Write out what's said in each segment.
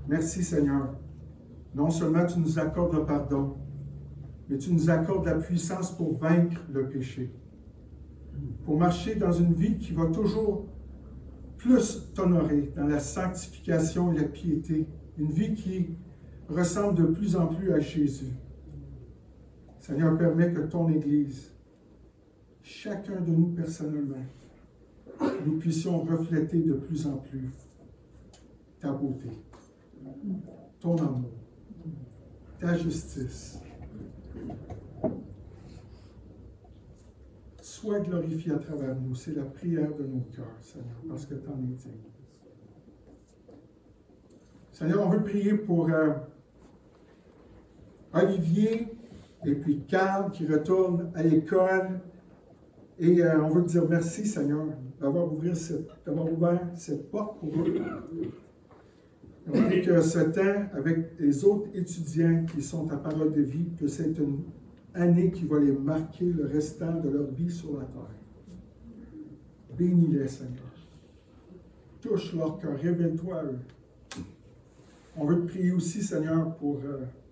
Merci Seigneur. Non seulement tu nous accordes le pardon, mais tu nous accordes la puissance pour vaincre le péché. Pour marcher dans une vie qui va toujours plus t'honorer dans la sanctification et la piété. Une vie qui ressemble de plus en plus à Jésus. Seigneur, permets que ton Église, chacun de nous personnellement, nous puissions refléter de plus en plus ta beauté, ton amour, ta justice. Sois glorifié à travers nous. C'est la prière de nos cœurs, Seigneur, parce que tu en es digne. Seigneur, on veut prier pour Olivier et puis Carl qui retournent à l'école. Et on veut te dire merci, Seigneur, d'avoir ouvert cette porte pour eux. On prie que ce temps, avec les autres étudiants qui sont à parole de vie, que c'est une année qui va les marquer le restant de leur vie sur la terre. Bénis-les, Seigneur. Touche leur cœur, révèle-toi à eux. On veut te prier aussi, Seigneur, pour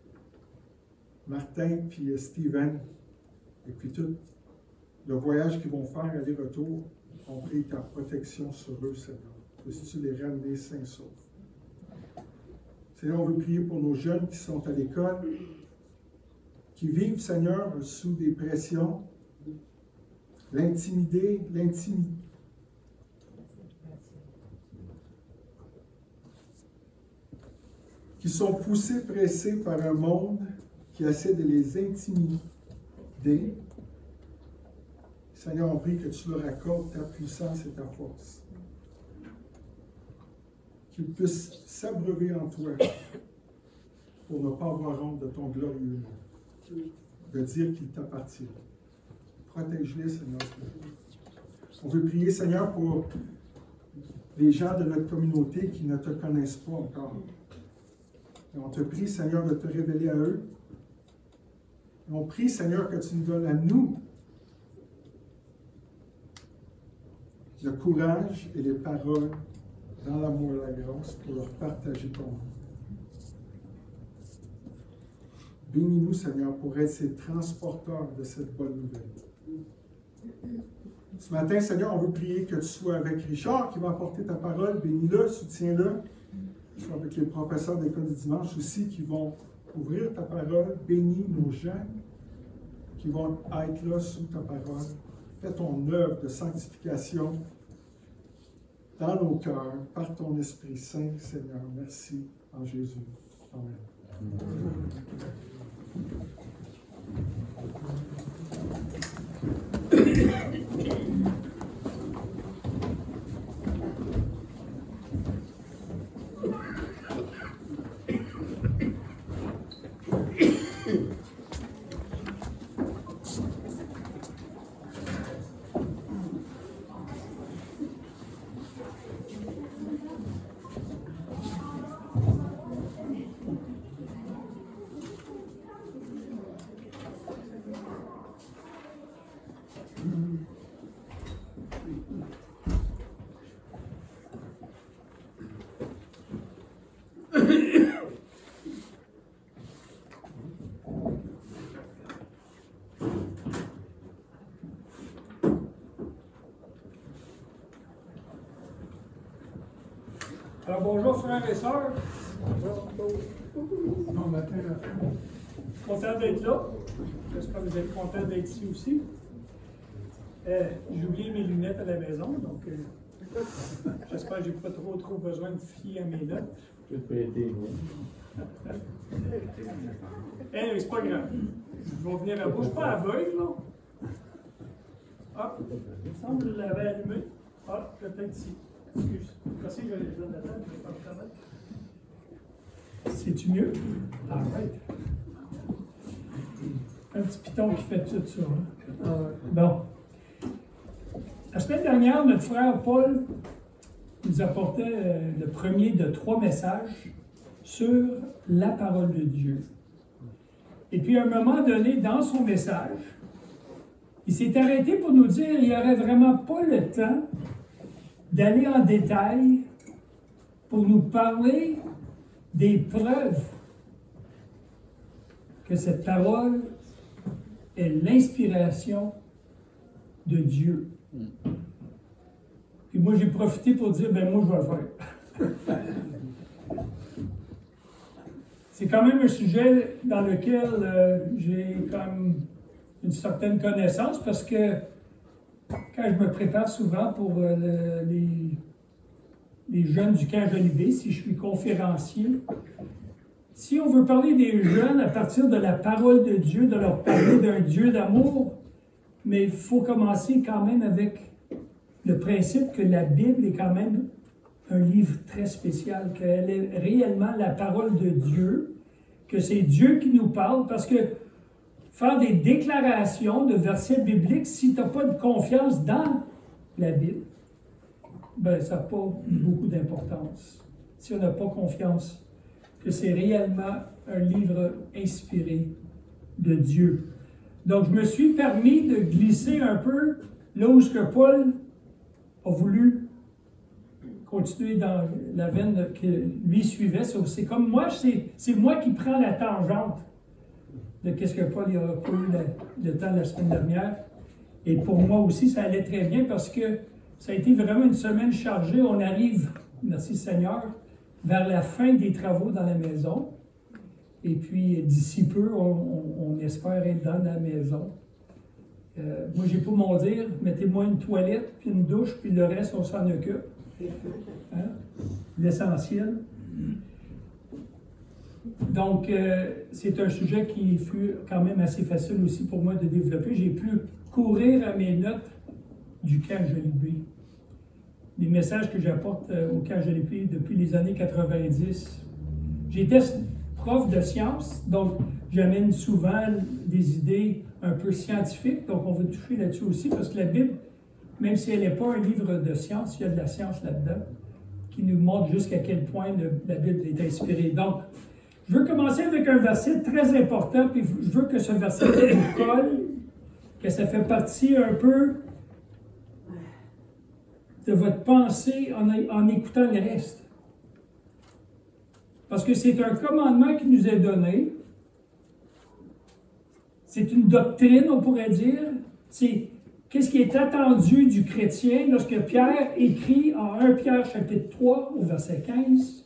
Martin puis Steven, et puis tout le voyage qu'ils vont faire, aller-retour. On prie ta protection sur eux, Seigneur. Puisses-tu les ramener sains saufs. Seigneur, on veut prier pour nos jeunes qui sont à l'école, qui vivent, Seigneur, sous des pressions, l'intimidé, qui sont poussés, pressés par un monde qui essaie de les intimider. Seigneur, on prie que tu leur accordes ta puissance et ta force. Qu'ils puissent s'abreuver en toi pour ne pas avoir honte de ton glorieux nom, de dire qu'il t'appartient. Protège-les, Seigneur. On veut prier, Seigneur, pour les gens de notre communauté qui ne te connaissent pas encore. Et on te prie, Seigneur, de te révéler à eux. Et on prie, Seigneur, que tu nous donnes à nous le courage et les paroles dans l'amour et la grâce pour leur partager ton nom. Bénis-nous, Seigneur, pour être ces transporteurs de cette bonne nouvelle. Ce matin, Seigneur, on veut prier que tu sois avec Richard qui va apporter ta parole. Bénis-le, soutiens-le. Sois avec les professeurs d'école du dimanche aussi qui vont ouvrir ta parole. Bénis nos gens qui vont être là sous ta parole. Fais ton œuvre de sanctification dans nos cœurs, par ton Esprit Saint, Seigneur. Merci en Jésus. Amen. Alors bonjour frères et sœurs. Bon matin. Content d'être là. J'espère que vous êtes contents d'être ici aussi. J'ai oublié mes lunettes à la maison, donc j'espère que je n'ai pas trop besoin de fier à mes notes. C'est pas grave. Je vais venir à vous. Je ne suis pas aveugle, là. Ah, il me semble que je l'avais allumé. Ah, peut-être ici. Excuse. Merci, je les donne la tête, je vais pas le travail. C'est-tu mieux? Ah, right. Un petit piton qui fait tout ça. Hein? Bon. La semaine dernière, notre frère Paul nous apportait le premier de 3 messages sur la parole de Dieu. Et puis, à un moment donné, dans son message, il s'est arrêté pour nous dire qu'il n'y aurait vraiment pas le temps d'aller en détail pour nous parler des preuves que cette parole est l'inspiration de Dieu. Puis moi, j'ai profité pour dire, ben moi, je vais le faire. C'est quand même un sujet dans lequel j'ai quand même une certaine connaissance parce que quand je me prépare souvent pour les jeunes du camp Jolivet, si je suis conférencier, si on veut parler des jeunes à partir de la parole de Dieu, de leur parler d'un Dieu d'amour, mais il faut commencer quand même avec le principe que la Bible est quand même un livre très spécial, qu'elle est réellement la parole de Dieu, que c'est Dieu qui nous parle, parce que faire des déclarations de versets bibliques, si tu n'as pas de confiance dans la Bible, ben ça n'a pas beaucoup d'importance. Si on n'a pas confiance que c'est réellement un livre inspiré de Dieu. Donc, je me suis permis de glisser un peu là où ce que Paul a voulu continuer dans la veine que lui suivait. C'est comme moi, c'est moi qui prends la tangente de ce que Paul a pas eu le temps la semaine dernière. Et pour moi aussi, ça allait très bien parce que ça a été vraiment une semaine chargée. On arrive, merci Seigneur, vers la fin des travaux dans la maison. Et puis, d'ici peu, on espère être dans la maison. Moi, j'ai pas mon dire, mettez-moi une toilette, puis une douche, puis le reste, on s'en occupe. Hein? L'essentiel. Donc, c'est un sujet qui fut quand même assez facile aussi pour moi de développer. J'ai pu courir à mes notes du camp Jolivet. Les messages que j'apporte au camp Jolivet depuis les années 90. J'étais prof de sciences, donc j'amène souvent des idées un peu scientifiques, donc on va toucher là-dessus aussi, parce que la Bible, même si elle n'est pas un livre de science, il y a de la science là-dedans, qui nous montre jusqu'à quel point la Bible est inspirée. Donc, je veux commencer avec un verset très important, puis je veux que ce verset vous colle, que ça fait partie un peu de votre pensée en écoutant le reste. Parce que c'est un commandement qui nous est donné. C'est une doctrine, on pourrait dire. C'est qu'est-ce qui est attendu du chrétien lorsque Pierre écrit en 1 Pierre chapitre 3 au verset 15.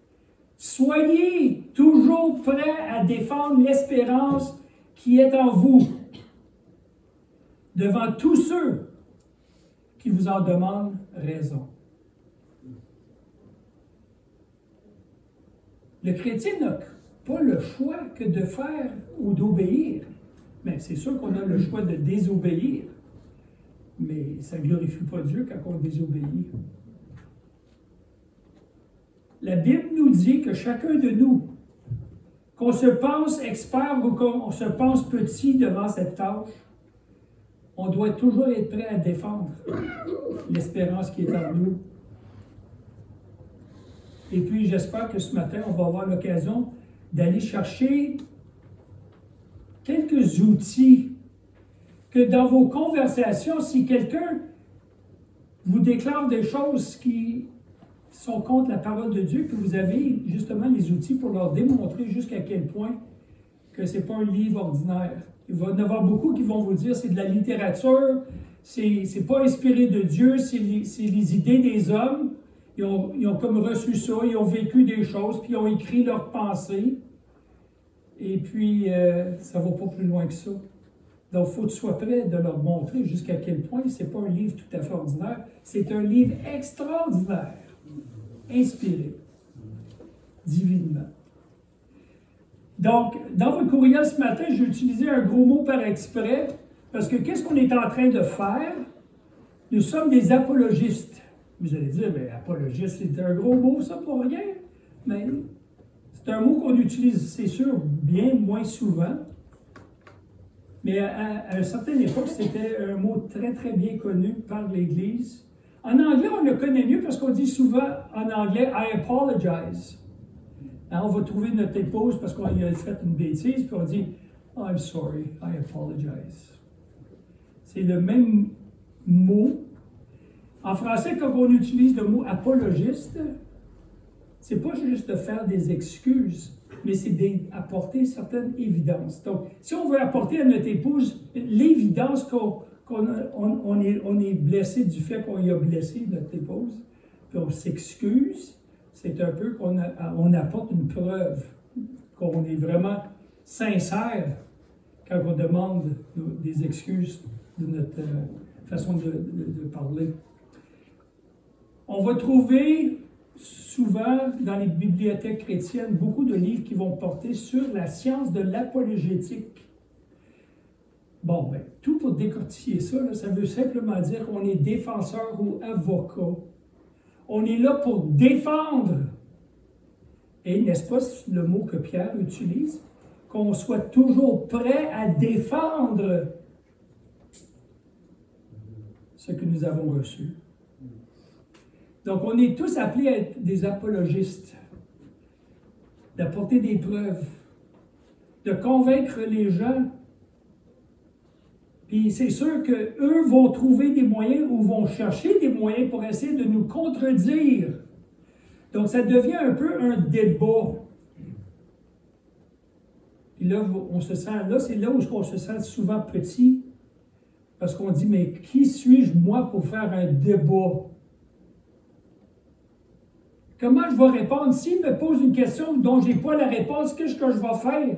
Soyez toujours prêts à défendre l'espérance qui est en vous devant tous ceux qui vous en demandent raison. Le chrétien n'a pas le choix que de faire ou d'obéir. Mais c'est sûr qu'on a le choix de désobéir. Mais ça ne glorifie pas Dieu quand on désobéit. La Bible nous dit que chacun de nous, qu'on se pense expert ou qu'on se pense petit devant cette tâche, on doit toujours être prêt à défendre l'espérance qui est en nous. Et puis, j'espère que ce matin, on va avoir l'occasion d'aller chercher quelques outils que dans vos conversations, si quelqu'un vous déclare des choses qui sont contre la parole de Dieu, que vous avez justement les outils pour leur démontrer jusqu'à quel point que ce n'est pas un livre ordinaire. Il va y en avoir beaucoup qui vont vous dire c'est de la littérature, c'est pas inspiré de Dieu, c'est les idées des hommes. Ils ont comme reçu ça, ils ont vécu des choses, puis ils ont écrit leurs pensées. Et puis, ça ne va pas plus loin que ça. Donc, il faut que tu sois prêt de leur montrer jusqu'à quel point ce n'est pas un livre tout à fait ordinaire. C'est un livre extraordinaire, inspiré, divinement. Donc, dans votre courriel ce matin, j'ai utilisé un gros mot par exprès, parce que qu'est-ce qu'on est en train de faire? Nous sommes des apologistes. Vous allez dire, mais apologiste, c'est un gros mot, ça, pour rien. Mais c'est un mot qu'on utilise, c'est sûr, bien moins souvent. Mais à une certaine époque, c'était un mot très, très bien connu par l'Église. En anglais, on le connaît mieux parce qu'on dit souvent en anglais « I apologize ». On va trouver notre épouse parce qu'on a fait une bêtise, puis on dit « I'm sorry, I apologize ». C'est le même mot. En français, quand on utilise le mot « apologiste », c'est pas juste de faire des excuses, mais c'est d'apporter certaines évidences. Donc, si on veut apporter à notre épouse l'évidence qu'on est blessé du fait qu'on y a blessé notre épouse, puis on s'excuse, c'est un peu on apporte une preuve qu'on est vraiment sincère quand on demande des excuses de notre façon de parler. On va trouver souvent dans les bibliothèques chrétiennes beaucoup de livres qui vont porter sur la science de l'apologétique. Bon, bien, tout pour décortiquer ça, là, ça veut simplement dire qu'on est défenseur ou avocat. On est là pour défendre. Et n'est-ce pas le mot que Pierre utilise? Qu'on soit toujours prêt à défendre ce que nous avons reçu. Donc, on est tous appelés à être des apologistes, d'apporter des preuves, de convaincre les gens. Puis c'est sûr qu'eux vont trouver des moyens ou vont chercher des moyens pour essayer de nous contredire. Donc, ça devient un peu un débat. Puis là, c'est là où on se sent souvent petit, parce qu'on dit, mais qui suis-je, moi, pour faire un débat? Comment je vais répondre? S'il me pose une question dont je n'ai pas la réponse, qu'est-ce que je vais faire?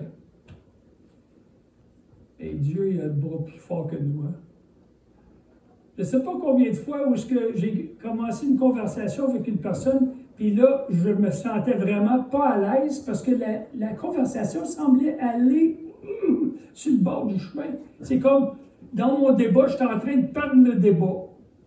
Et Dieu, il a le bras plus fort que nous. Hein? Je ne sais pas combien de fois où j'ai commencé une conversation avec une personne, puis là, je me sentais vraiment pas à l'aise parce que la conversation semblait aller sur le bord du chemin. C'est comme, dans mon débat, j'étais en train de perdre le débat.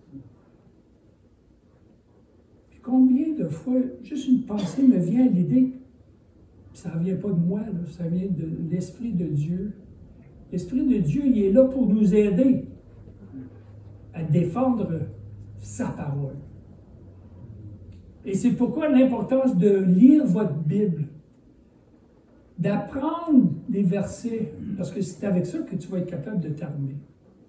Puis combien de fois, juste une pensée me vient à l'idée, ça ne vient pas de moi, là, ça vient de l'Esprit de Dieu. L'Esprit de Dieu, il est là pour nous aider à défendre sa parole. Et c'est pourquoi l'importance de lire votre Bible, d'apprendre des versets, parce que c'est avec ça que tu vas être capable de t'armer.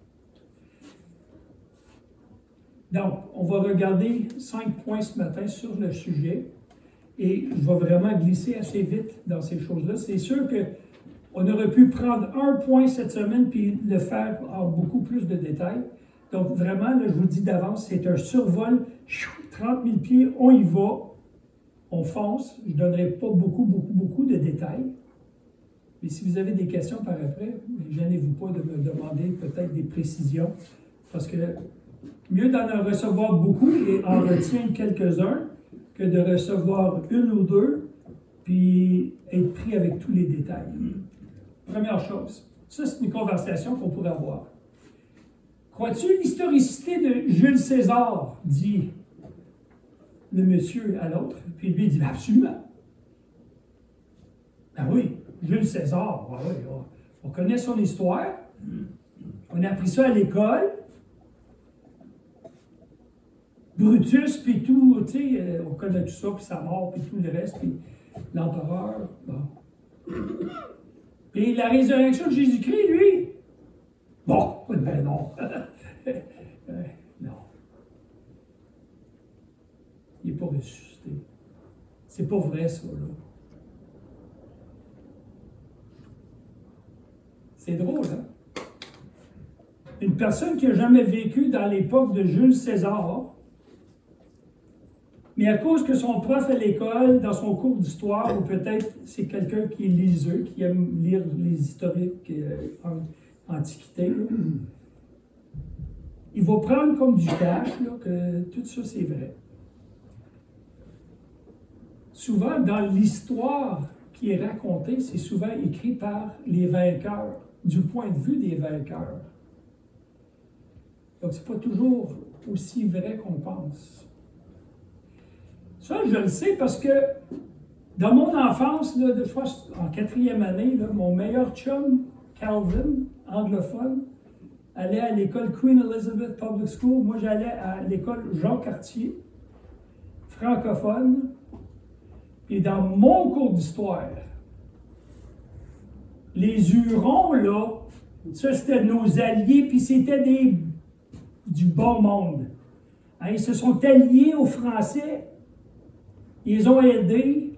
Donc, on va regarder 5 points ce matin sur le sujet, et je vais vraiment glisser assez vite dans ces choses-là. C'est sûr qu'on aurait pu prendre un point cette semaine puis le faire en beaucoup plus de détails. Donc, vraiment, là, je vous le dis d'avance, c'est un survol, 30 000 pieds, on y va, on fonce. Je ne donnerai pas beaucoup de détails. Mais si vous avez des questions par après, gênez-vous pas de me demander peut-être des précisions, parce que mieux d'en recevoir beaucoup et en retiendre quelques-uns que de recevoir une ou deux, puis être pris avec tous les détails. Première chose, ça c'est une conversation qu'on pourrait avoir. Crois-tu l'historicité de Jules César, dit le monsieur à l'autre, puis lui dit absolument. Ben oui, Jules César, ben oui, on connaît son histoire, on a appris ça à l'école. Brutus, puis tout, tu sais, on connaît tout ça, puis sa mort, puis tout le reste, puis l'empereur, bon. Puis la résurrection de Jésus-Christ, lui, bon, ben non. Non. Il n'est pas ressuscité. C'est pas vrai, ça, là. C'est drôle, hein? Une personne qui n'a jamais vécu dans l'époque de Jules César, mais à cause que son prof à l'école, dans son cours d'histoire, ou peut-être c'est quelqu'un qui est liseux, qui aime lire les historiques en antiquité, là, il va prendre comme du cash là, que tout ça c'est vrai. Souvent, dans l'histoire qui est racontée, c'est souvent écrit par les vainqueurs, du point de vue des vainqueurs. Donc, c'est pas toujours aussi vrai qu'on pense. Ça, je le sais parce que dans mon enfance, là, je pense en 4e année, là, mon meilleur chum, Calvin, anglophone, allait à l'école Queen Elizabeth Public School. Moi, j'allais à l'école Jean Cartier, francophone. Et dans mon cours d'histoire, les Hurons, là, ça, c'était nos alliés, puis c'était du bon monde. Hein, ils se sont alliés aux Français. ils les ont aidés,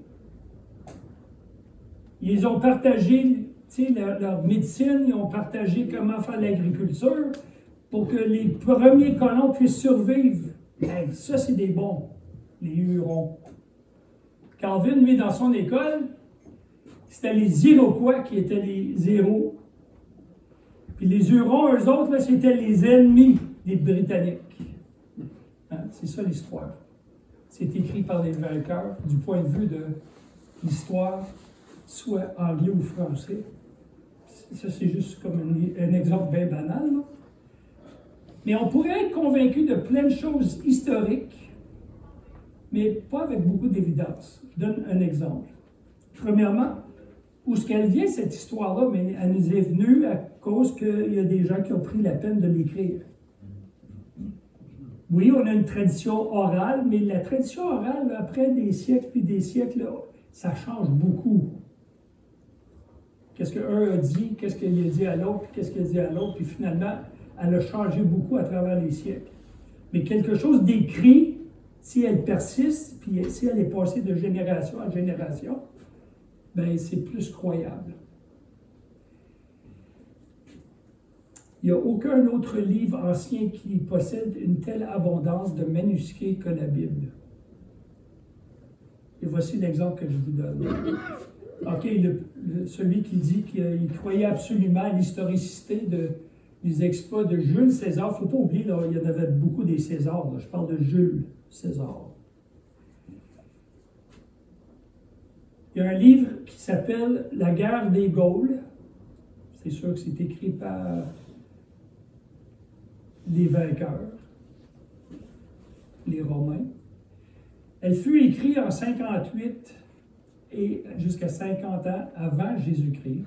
ils ont partagé leur médecine, ils ont partagé comment faire l'agriculture pour que les premiers colons puissent survivre. Hey, ça, c'est des bons, les Hurons. Calvin, lui, dans son école, c'était les Iroquois qui étaient les héros. Puis les Hurons, eux autres, là, c'était les ennemis des Britanniques. Hein? C'est ça l'histoire. C'est écrit par les vainqueurs du point de vue de l'histoire, soit anglais ou français. Ça, c'est juste comme un exemple bien banal. Là. Mais on pourrait être convaincu de plein de choses historiques, mais pas avec beaucoup d'évidence. Je donne un exemple. Premièrement, où est-ce qu'elle vient, cette histoire-là? Mais elle nous est venue à cause qu'il y a des gens qui ont pris la peine de l'écrire. Oui, on a une tradition orale, mais la tradition orale, après des siècles puis des siècles, là, ça change beaucoup. Qu'est-ce qu'un a dit, qu'est-ce qu'il a dit à l'autre, puis qu'est-ce qu'il a dit à l'autre, puis finalement, elle a changé beaucoup à travers les siècles. Mais quelque chose d'écrit, si elle persiste, puis si elle est passée de génération en génération, bien, c'est plus croyable. Il n'y a aucun autre livre ancien qui possède une telle abondance de manuscrits que la Bible. Et voici l'exemple que je vous donne. OK, celui qui dit qu'il croyait absolument à l'historicité des exploits de Jules César. Il ne faut pas oublier, là, il y en avait beaucoup des Césars. Là. Je parle de Jules César. Il y a un livre qui s'appelle « La guerre des Gaules ». C'est sûr que c'est écrit par les vainqueurs, les Romains. Elle fut écrite en 58 et jusqu'à 50 ans avant Jésus-Christ.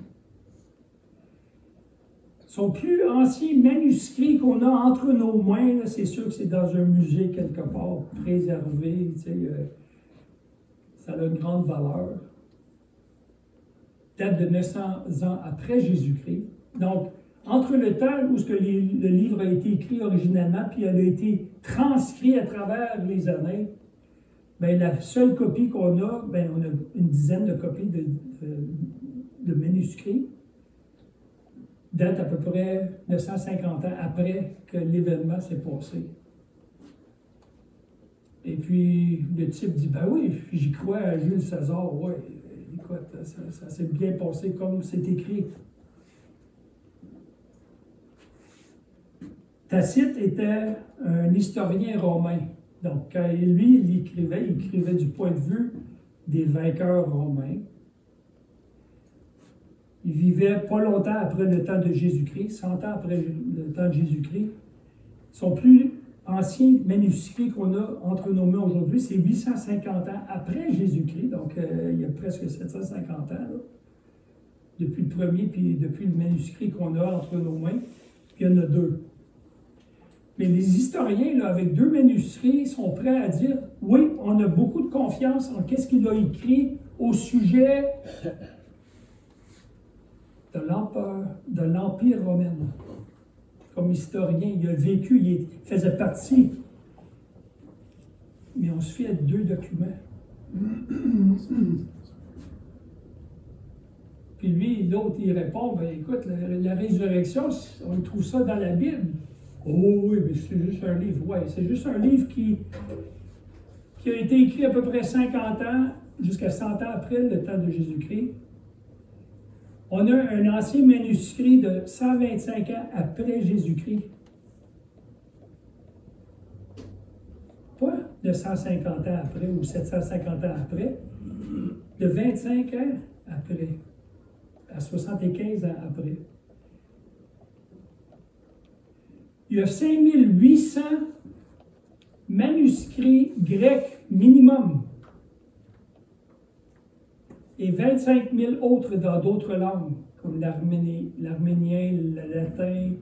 Son plus ancien manuscrit qu'on a entre nos mains, là, c'est sûr que c'est dans un musée quelque part, préservé, ça a une grande valeur. Date de 900 ans après Jésus-Christ. Donc, entre le temps où le livre a été écrit originalement, puis elle a été transcrit à travers les années, bien, la seule copie qu'on a, bien, on a une dizaine de copies de manuscrits, date à peu près 950 ans après que l'événement s'est passé. Et puis, le type dit, ben oui, j'y crois à Jules César, oui, écoute, ça s'est bien passé comme c'est écrit. Tacite était un historien romain. Donc, quand lui, il écrivait du point de vue des vainqueurs romains. Il vivait pas longtemps après le temps de Jésus-Christ, 100 ans après le temps de Jésus-Christ. Son plus ancien manuscrit qu'on a entre nos mains aujourd'hui, c'est 850 ans après Jésus-Christ, donc il y a presque 750 ans, là, depuis le premier, puis depuis le manuscrit qu'on a entre nos mains, puis il y en a deux. Mais les historiens, là, avec deux manuscrits, sont prêts à dire, oui, on a beaucoup de confiance en qu'est-ce qu'il a écrit au sujet de l'Empire romain. Comme historien, il a vécu, il faisait partie. Mais on se fie à deux documents. Puis lui, l'autre, il répond, ben écoute, la résurrection, on trouve ça dans la Bible. Oh oui, mais c'est juste un livre. Oui, c'est juste un livre qui a été écrit à peu près 50 ans, jusqu'à 100 ans après le temps de Jésus-Christ. On a un ancien manuscrit de 125 ans après Jésus-Christ. Pas de 150 ans après ou 750 ans après, de 25 ans après, à 75 ans après. Il y a 5800 manuscrits grecs minimum et 25 000 autres dans d'autres langues, comme l'arménien, le latin.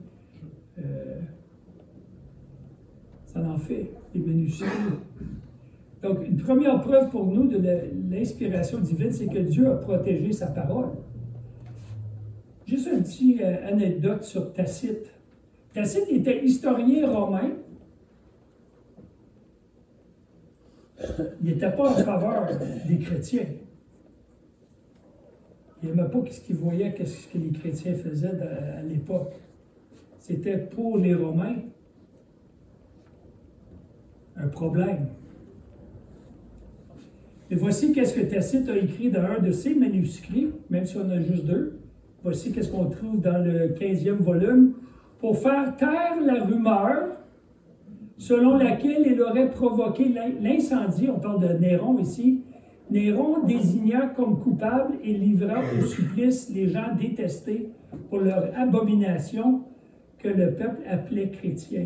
Ça en fait, des manuscrits. Donc, une première preuve pour nous de l'inspiration divine, c'est que Dieu a protégé sa parole. Juste une petite anecdote sur Tacite. Tacite était historien romain. il n'était pas en faveur des chrétiens. Il n'aimait pas ce qu'il voyait, ce que les chrétiens faisaient à l'époque. C'était pour les Romains un problème. Et voici qu'est-ce que Tacite a écrit dans un de ses manuscrits, même si on a juste 2. Voici qu'est-ce qu'on trouve dans le 15e volume. Pour faire taire la rumeur selon laquelle il aurait provoqué l'incendie, on parle de Néron ici, Néron désigna comme coupable et livra au supplice les gens détestés pour leur abomination que le peuple appelait chrétiens.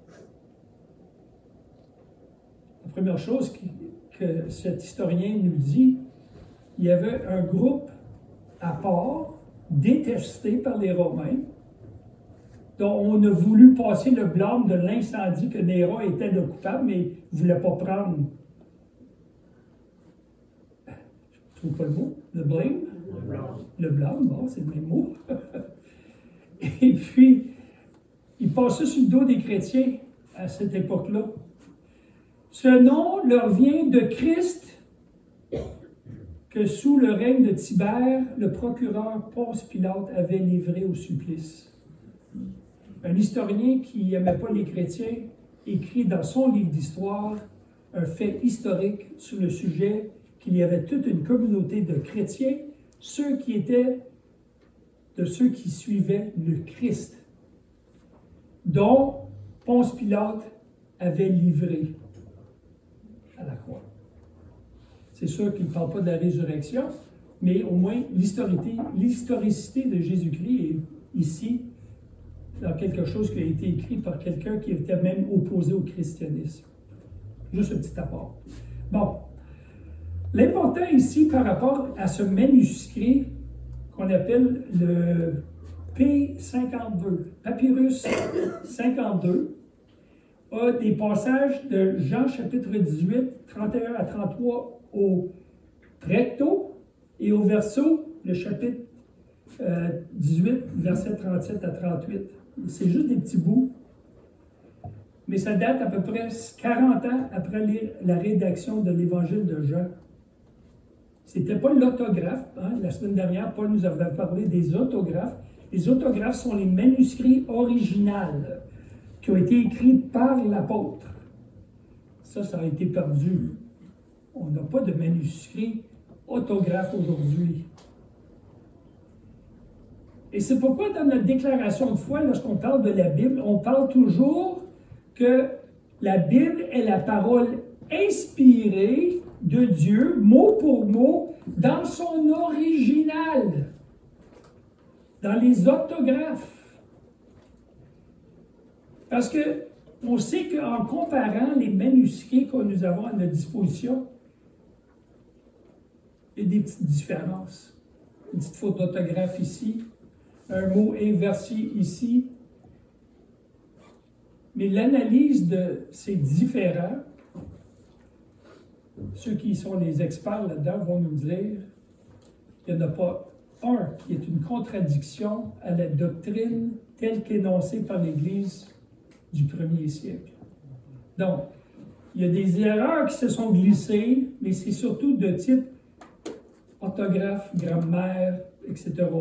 La première chose que cet historien nous dit, il y avait un groupe à part, détesté par les Romains, dont on a voulu passer le blâme de l'incendie que Néron était le coupable, mais il ne voulait pas prendre, je ne trouve pas le mot, le blame. Le blâme, bon, c'est le même mot. Et puis, il passait sur le dos des chrétiens à cette époque-là. Ce nom leur vient de Christ, que sous le règne de Tibère, le procureur Ponce Pilate avait livré au supplice. Un historien qui n'aimait pas les chrétiens écrit dans son livre d'histoire un fait historique sur le sujet qu'il y avait toute une communauté de chrétiens, ceux qui suivaient le Christ, dont Ponce Pilate avait livré à la croix. C'est sûr qu'il ne parle pas de la résurrection, mais au moins l'historicité de Jésus-Christ est ici dans quelque chose qui a été écrit par quelqu'un qui était même opposé au christianisme. Juste un petit apport. Bon. L'important ici par rapport à ce manuscrit qu'on appelle le P52, Papyrus 52, a des passages de Jean chapitre 18, 31 à 33 au recto et au verso, le chapitre 18, versets 37 à 38. C'est juste des petits bouts, mais ça date à peu près 40 ans après la rédaction de l'Évangile de Jean. C'était pas l'autographe. Hein? La semaine dernière, Paul nous avait parlé des autographes. Les autographes sont les manuscrits originaux qui ont été écrits par l'apôtre. Ça a été perdu. On n'a pas de manuscrits autographes aujourd'hui. Et c'est pourquoi dans notre déclaration de foi, lorsqu'on parle de la Bible, on parle toujours que la Bible est la parole inspirée de Dieu, mot pour mot, dans son original, dans les orthographes. Parce que on sait qu'en comparant les manuscrits que nous avons à notre disposition, il y a des petites différences. Une petite faute d'orthographe ici, un mot inversé ici. Mais l'analyse de ces différents, ceux qui sont les experts là-dedans vont nous dire qu'il n'y en a pas un qui est une contradiction à la doctrine telle qu'énoncée par l'Église du 1er siècle. Donc, il y a des erreurs qui se sont glissées, mais c'est surtout de type orthographe, grammaire, etc. là.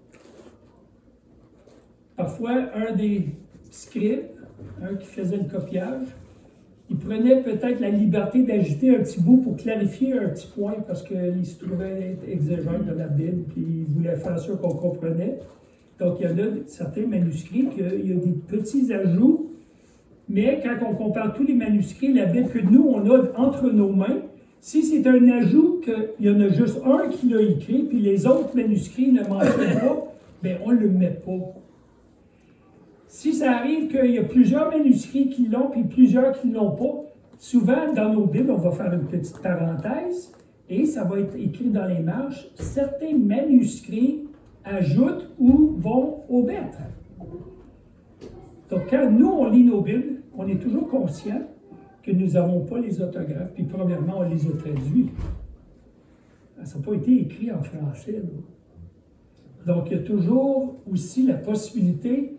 Parfois, un des scribes, un qui faisait le copiage, il prenait peut-être la liberté d'ajouter un petit bout pour clarifier un petit point parce qu'il se trouvait être exégète de la Bible puis il voulait faire sûr qu'on comprenait. Donc, il y en a certains manuscrits qu'il y a des petits ajouts, mais quand on compare tous les manuscrits, la Bible que nous, on a entre nos mains, si c'est un ajout qu'il y en a juste un qui l'a écrit puis les autres manuscrits ne mentionnent pas, bien, on ne le met pas. Si ça arrive qu'il y a plusieurs manuscrits qui l'ont, puis plusieurs qui ne l'ont pas, souvent dans nos Bibles, on va faire une petite parenthèse, et ça va être écrit dans les marges, certains manuscrits ajoutent ou vont omettre. Donc quand nous, on lit nos Bibles, on est toujours conscient que nous n'avons pas les orthographes, puis premièrement, on les a traduits. Ça n'a pas été écrit en français. Là. Donc il y a toujours aussi la possibilité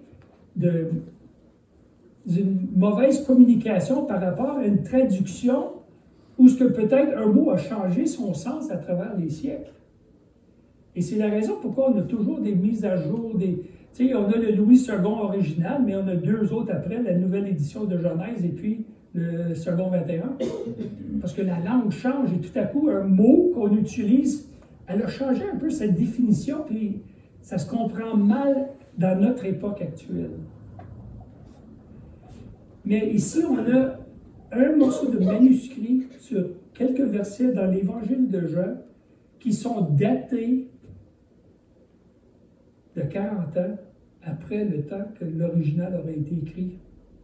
d'une mauvaise communication par rapport à une traduction ou ce que peut-être un mot a changé son sens à travers les siècles. Et c'est la raison pourquoi on a toujours des mises à jour, tu sais, on a le Louis II original, mais on a 2 autres après, la nouvelle édition de Genèse et puis le second 21. Parce que la langue change et tout à coup, un mot qu'on utilise, elle a changé un peu cette définition, puis ça se comprend mal dans notre époque actuelle. Mais ici, on a un morceau de manuscrit sur quelques versets dans l'Évangile de Jean qui sont datés de 40 ans après le temps que l'original aurait été écrit.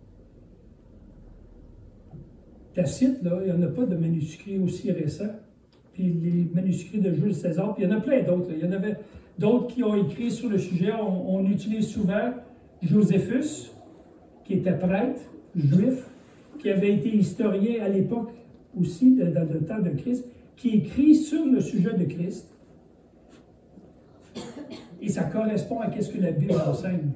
Tacite, là, il n'y en a pas de manuscrits aussi récents. Puis les manuscrits de Jules César, puis il y en a plein d'autres. Il y en avait d'autres qui ont écrit sur le sujet. On utilise souvent Joséphus, qui était prêtre, juif, qui avait été historien à l'époque aussi, dans le temps de Christ, qui écrit sur le sujet de Christ. Et ça correspond à ce que la Bible enseigne.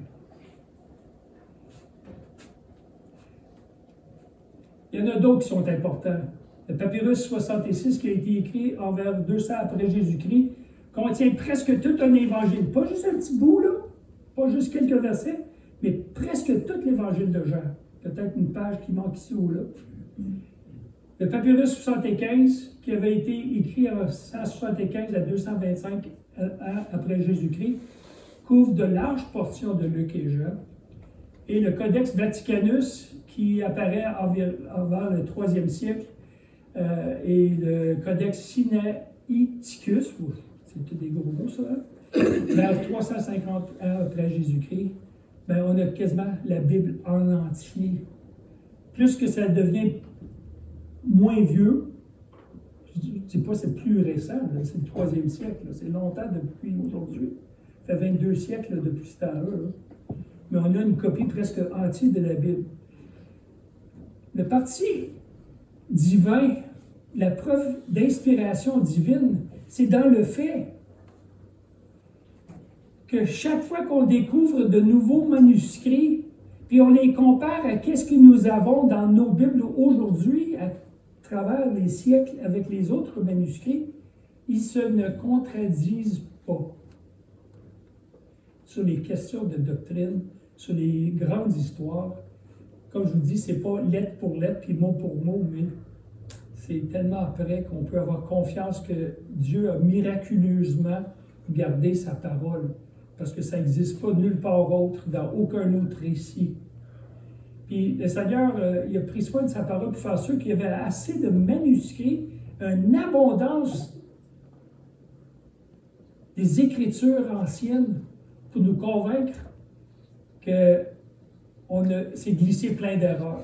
Il y en a d'autres qui sont importants. Le papyrus 66, qui a été écrit envers 200 après Jésus-Christ, contient presque tout un évangile. Pas juste un petit bout, là, pas juste quelques versets, mais presque tout l'évangile de Jean. Peut-être une page qui manque ici ou là. Le papyrus 75, qui avait été écrit en 175 à 225 ans après Jésus-Christ, couvre de larges portions de Luc et Jean. Et le Codex Vaticanus, qui apparaît avant le 3e siècle, et le Codex Sinaiticus, c'est tous des gros mots ça, hein? Vers 350 ans après Jésus-Christ, ben on a quasiment la Bible en entier. Plus que ça devient moins vieux, je ne sais pas, c'est plus récent, là, c'est le 3e siècle, là, c'est longtemps depuis aujourd'hui. Ça fait 22 siècles là, depuis ce temps-là. Là. Mais on a une copie presque entière de la Bible. Le parti divin, la preuve d'inspiration divine, c'est dans le fait que chaque fois qu'on découvre de nouveaux manuscrits, puis on les compare à ce que nous avons dans nos Bibles aujourd'hui, à travers les siècles avec les autres manuscrits, ils se ne contradisent pas sur les questions de doctrine, sur les grandes histoires. Comme je vous dis, c'est pas lettre pour lettre, puis mot pour mot, mais c'est tellement après qu'on peut avoir confiance que Dieu a miraculeusement gardé sa parole, parce que ça n'existe pas nulle part autre, dans aucun autre récit. Puis le Seigneur, il a pris soin de sa parole pour faire sûr qu'il y avait assez de manuscrits, une abondance des Écritures anciennes pour nous convaincre que s'est glissé plein d'erreurs.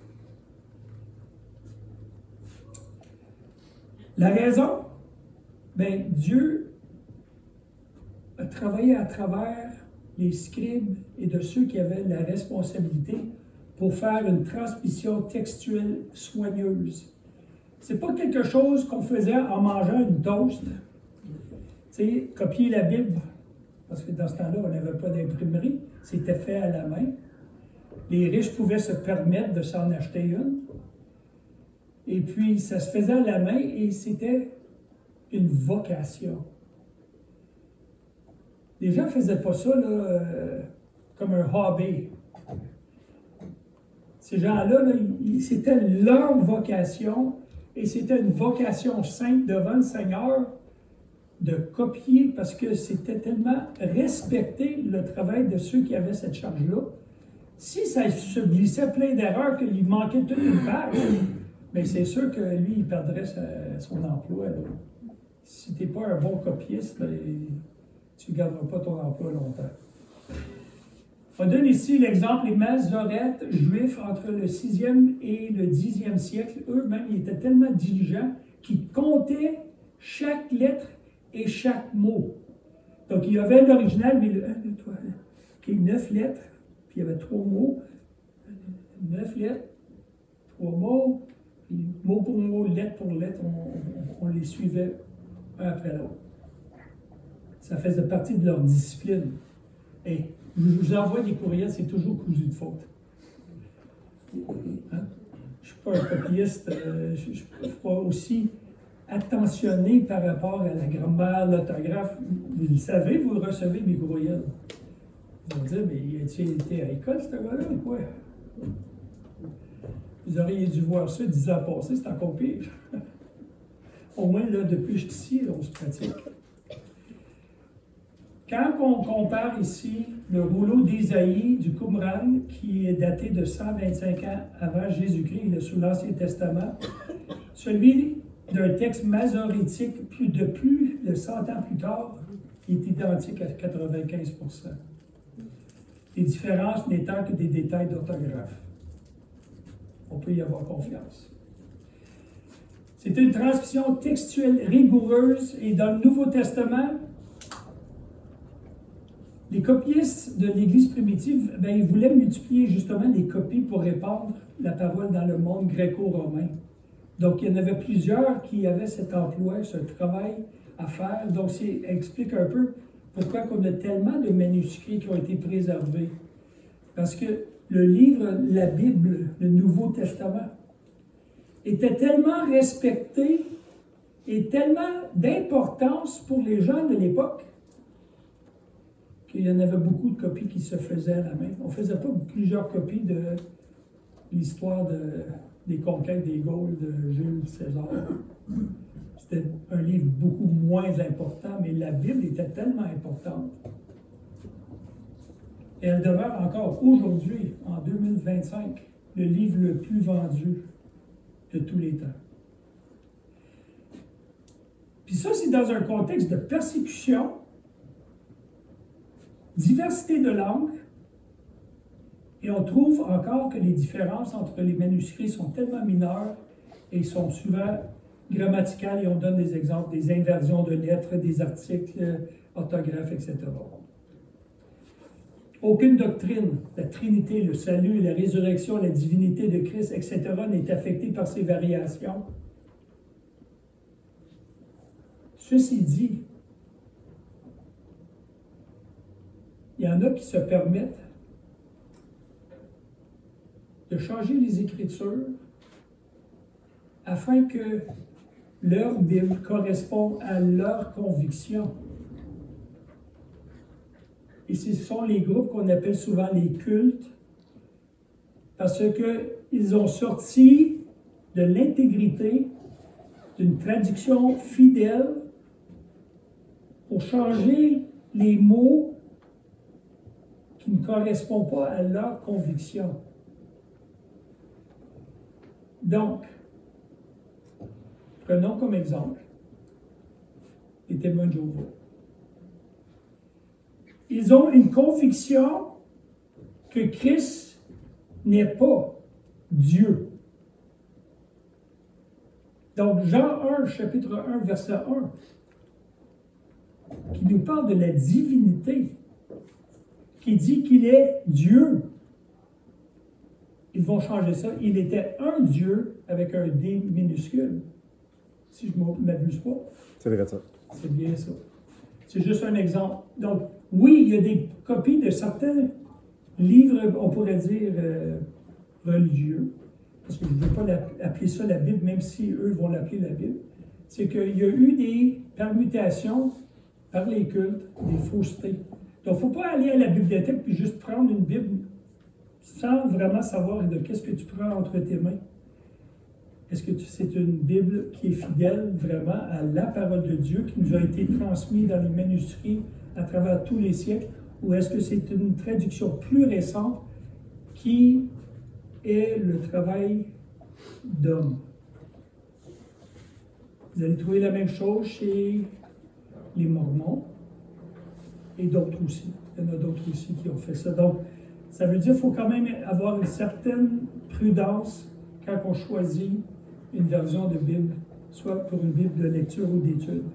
La raison, bien, Dieu a travaillé à travers les scribes et de ceux qui avaient la responsabilité pour faire une transmission textuelle soigneuse. C'est pas quelque chose qu'on faisait en mangeant une toast. Tu sais, copier la Bible, parce que dans ce temps-là, on n'avait pas d'imprimerie, c'était fait à la main. Les riches pouvaient se permettre de s'en acheter une. Et puis, ça se faisait à la main et c'était une vocation. Les gens ne faisaient pas ça là, comme un hobby. Ces gens-là, c'était leur vocation et c'était une vocation sainte devant le Seigneur de copier parce que c'était tellement respecter le travail de ceux qui avaient cette charge-là. Si ça se glissait plein d'erreurs, qu'il manquait toute une page, bien c'est sûr que lui, il perdrait son emploi. Là. Si tu n'es pas un bon copiiste, là, tu ne garderas pas ton emploi longtemps. On donne ici l'exemple des Masorètes juifs entre le 6e et le 10e siècle. Eux-mêmes, ils étaient tellement diligents qu'ils comptaient chaque lettre et chaque mot. Donc, il y avait l'original, mais le 1, 2, 3, 9 lettres, puis il y avait 3 mots. 9 lettres, 3 mots, puis mot pour mot, lettre pour lettre, on les suivait un après l'autre. Ça faisait partie de leur discipline. Et je vous envoie des courriels, c'est toujours cousu de faute. Hein? Je ne suis pas un copiiste, je ne suis pas aussi attentionné par rapport à la grammaire, l'orthographe. Vous le savez, vous recevez mes courriels. Vous allez dire, mais a-t-il été à l'école, ce gars-là, ou quoi? Vous auriez dû voir ça 10 ans passés, c'est encore pire. Au moins, là, depuis que je suis ici, on se pratique. Quand on compare ici le rouleau d'Ésaïe du Qumran, qui est daté de 125 ans avant Jésus-Christ, sous l'Ancien Testament, celui d'un texte masorétique plus de 100 ans plus tard, est identique à 95 %. Les différences n'étant que des détails d'orthographe. On peut y avoir confiance. C'est une transmission textuelle rigoureuse et dans le Nouveau Testament, les copiistes de l'Église primitive, ils voulaient multiplier justement les copies pour répandre la parole dans le monde gréco-romain. Donc, il y en avait plusieurs qui avaient cet emploi, ce travail à faire. Donc, ça explique un peu pourquoi on a tellement de manuscrits qui ont été préservés. Parce que le livre, la Bible, le Nouveau Testament, était tellement respecté et tellement d'importance pour les gens de l'époque qu'il y en avait beaucoup de copies qui se faisaient à la main. On ne faisait pas plusieurs copies de l'histoire des conquêtes des Gaules de Jules César. C'était un livre beaucoup moins important, mais la Bible était tellement importante. Et elle demeure encore aujourd'hui, en 2025, le livre le plus vendu de tous les temps. Puis ça, c'est dans un contexte de persécution, diversité de langues, et on trouve encore que les différences entre les manuscrits sont tellement mineures et sont souvent grammaticales, et on donne des exemples, des inversions de lettres, des articles, orthographes, etc. Aucune doctrine, la Trinité, le salut, la résurrection, la divinité de Christ, etc., n'est affectée par ces variations. Ceci dit, il y en a qui se permettent de changer les Écritures afin que leur Bible corresponde à leurs convictions. Et ce sont les groupes qu'on appelle souvent les cultes, parce qu'ils ont sorti de l'intégrité d'une traduction fidèle pour changer les mots qui ne correspondent pas à leurs convictions. Donc, prenons comme exemple les témoins de Jéhovah. Ils ont une conviction que Christ n'est pas Dieu. Donc, Jean 1, chapitre 1, verset 1, qui nous parle de la divinité, qui dit qu'il est Dieu. Ils vont changer ça. Il était un Dieu avec un D minuscule. Si je ne m'abuse pas. C'est vrai ça. C'est bien ça. C'est juste un exemple. Donc, oui, il y a des copies de certains livres, on pourrait dire, religieux, parce que je ne veux pas appeler ça la Bible, même si eux vont l'appeler la Bible. C'est qu'il y a eu des permutations par les cultes, des faussetés. Donc, il ne faut pas aller à la bibliothèque puis juste prendre une Bible sans vraiment savoir de qu'est-ce que tu prends entre tes mains. Est-ce que c'est une Bible qui est fidèle vraiment à la parole de Dieu qui nous a été transmise dans les manuscrits à travers tous les siècles, ou est-ce que c'est une traduction plus récente qui est le travail d'homme? Vous allez trouver la même chose chez les Mormons et d'autres aussi. Il y en a d'autres aussi qui ont fait ça. Donc, ça veut dire qu'il faut quand même avoir une certaine prudence quand on choisit une version de Bible, soit pour une Bible de lecture ou d'étude.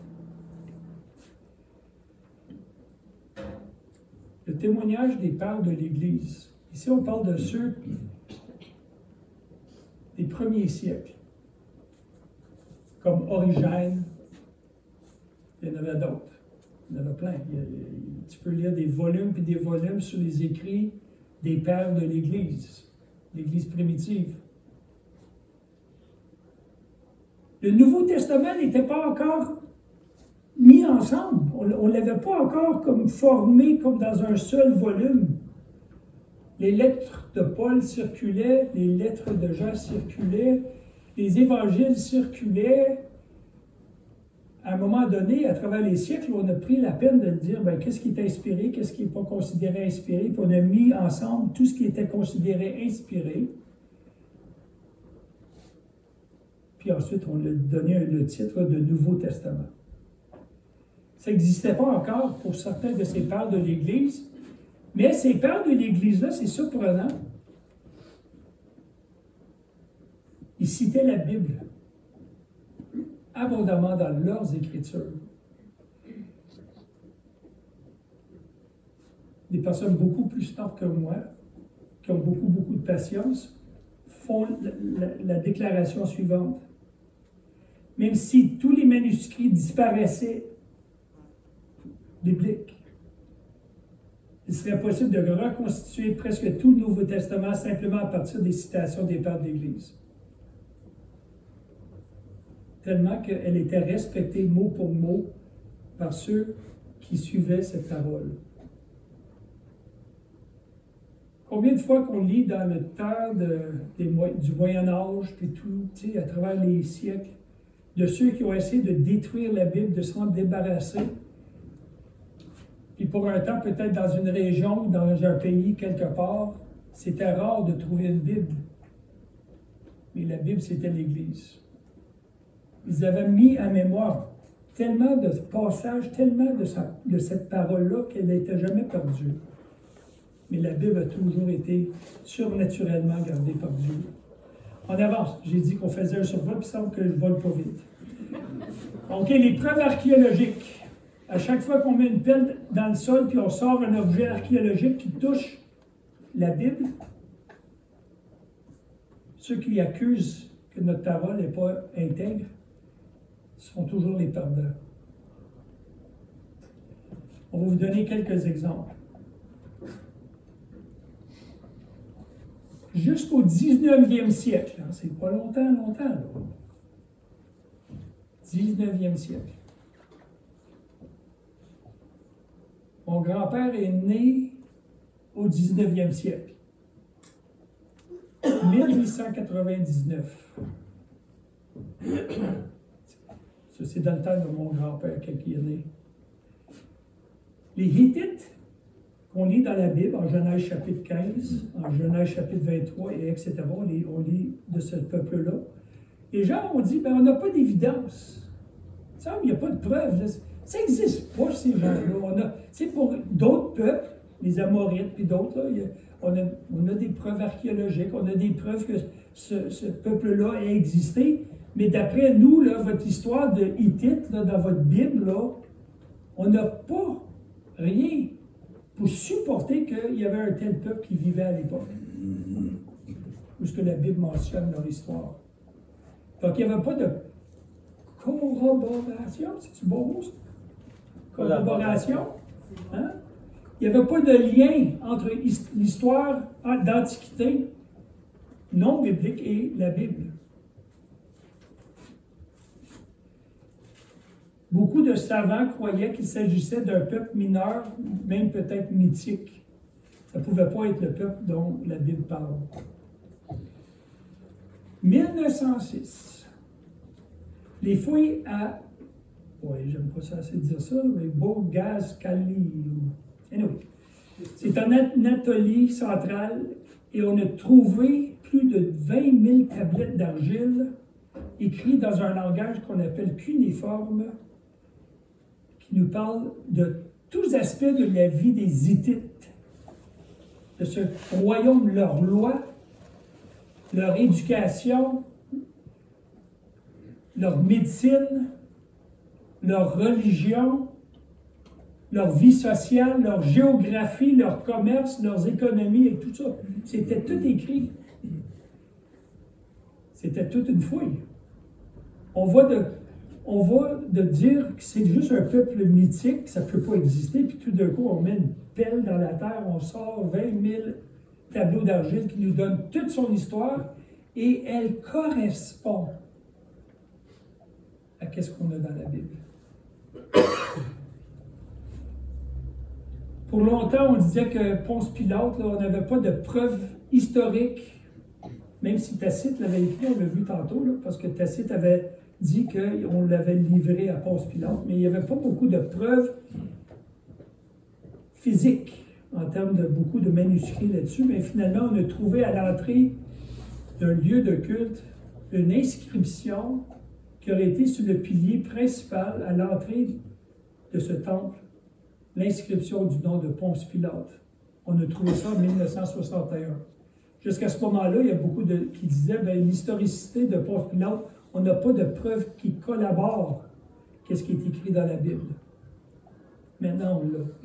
Le témoignage des pères de l'Église. Ici, on parle de ceux des premiers siècles, comme Origène. Il y en avait d'autres. Il y en avait plein. Tu peux lire des volumes puis des volumes sur les écrits des pères de l'Église, l'Église primitive. Le Nouveau Testament n'était pas encore mis ensemble. On ne l'avait pas encore comme formé comme dans un seul volume. Les lettres de Paul circulaient, les lettres de Jean circulaient, les évangiles circulaient. À un moment donné, à travers les siècles, on a pris la peine de dire qu'est-ce qui est inspiré, qu'est-ce qui n'est pas considéré inspiré, puis on a mis ensemble tout ce qui était considéré inspiré. Puis ensuite, on a donné le titre de Nouveau Testament. Ça n'existait pas encore pour certains de ces pères de l'Église, mais ces pères de l'Église-là, c'est surprenant. Ils citaient la Bible abondamment dans leurs Écritures. Des personnes beaucoup plus smartes que moi, qui ont beaucoup de patience, font la déclaration suivante. Même si tous les manuscrits disparaissaient bibliques, il serait possible de reconstituer presque tout le Nouveau Testament simplement à partir des citations des pères de l'Église. Tellement qu'elle était respectée mot pour mot par ceux qui suivaient cette parole. Combien de fois qu'on lit dans le temps du Moyen Âge, puis tout, à travers les siècles, de ceux qui ont essayé de détruire la Bible, de s'en débarrasser. Puis pour un temps, peut-être dans une région, dans un pays, quelque part, c'était rare de trouver une Bible. Mais la Bible, c'était l'Église. Ils avaient mis en mémoire tellement de passages, tellement de cette parole-là qu'elle n'était jamais perdue. Mais la Bible a toujours été surnaturellement gardée par Dieu. On avance. J'ai dit qu'on faisait un survol, puis il semble que je vole pas vite. OK, les preuves archéologiques. À chaque fois qu'on met une pelle dans le sol, puis on sort un objet archéologique qui touche la Bible, ceux qui accusent que notre parole n'est pas intègre sont toujours les perdants. On va vous donner quelques exemples. Jusqu'au 19e siècle, hein, c'est pas longtemps, là. 19e siècle. Mon grand-père est né au 19e siècle. 1899. Ça, c'est dans le temps de mon grand-père qui est né. Les Hittites, qu'on lit dans la Bible, en Genèse chapitre 15, en Genèse chapitre 23, et etc., on lit de ce peuple-là. Les gens ont dit, on n'a pas d'évidence. Il n'y a pas de preuve. Là. Ça n'existe pas, ces gens-là. Pour d'autres peuples, les Amorites, puis d'autres, là, on a des preuves archéologiques, on a des preuves que ce peuple-là a existé. Mais d'après nous, là, votre histoire de Hittite, là, dans votre Bible, là, on n'a pas rien pour supporter qu'il y avait un tel peuple qui vivait à l'époque. Où est-ce que la Bible mentionne leur histoire. Donc, il n'y avait pas de corroboration, c'est-tu beau mot, ça? Corroboration. Hein? Il n'y avait pas de lien entre l'histoire d'Antiquité non biblique et la Bible. Beaucoup de savants croyaient qu'il s'agissait d'un peuple mineur, même peut-être mythique. Ça ne pouvait pas être le peuple dont la Bible parle. 1906. Les fouilles à... Oui, j'aime pas ça assez dire ça, mais Boghaz-Kali. Anyway. C'est en Anatolie centrale et on a trouvé plus de 20 000 tablettes d'argile écrites dans un langage qu'on appelle cunéiforme, qui nous parle de tous aspects de la vie des Hittites, de ce royaume, leur loi, leur éducation, leur médecine, leur religion, leur vie sociale, leur géographie, leur commerce, leurs économies et tout ça. C'était tout écrit. C'était toute une fouille. On va de dire que c'est juste un peuple mythique, ça ne peut pas exister, puis tout d'un coup, on met une pelle dans la terre, on sort 20 000 tableaux d'argile qui nous donnent toute son histoire, et elle correspond à ce qu'on a dans la Bible. Pour longtemps, on disait que Ponce Pilate, là, on n'avait pas de preuves historiques, même si Tacite l'avait écrit, on l'a vu tantôt, là, parce que Tacite avait dit qu'on l'avait livré à Ponce Pilate, mais il n'y avait pas beaucoup de preuves physiques en termes de beaucoup de manuscrits là-dessus, mais finalement, on a trouvé à l'entrée d'un lieu de culte une inscription qui aurait été sur le pilier principal à l'entrée de ce temple, l'inscription du nom de Ponce Pilate. On a trouvé ça en 1961. Jusqu'à ce moment-là, il y a beaucoup qui disaient l'historicité de Ponce Pilate, on n'a pas de preuves qui collaborent à ce qui est écrit dans la Bible. Maintenant, on l'a.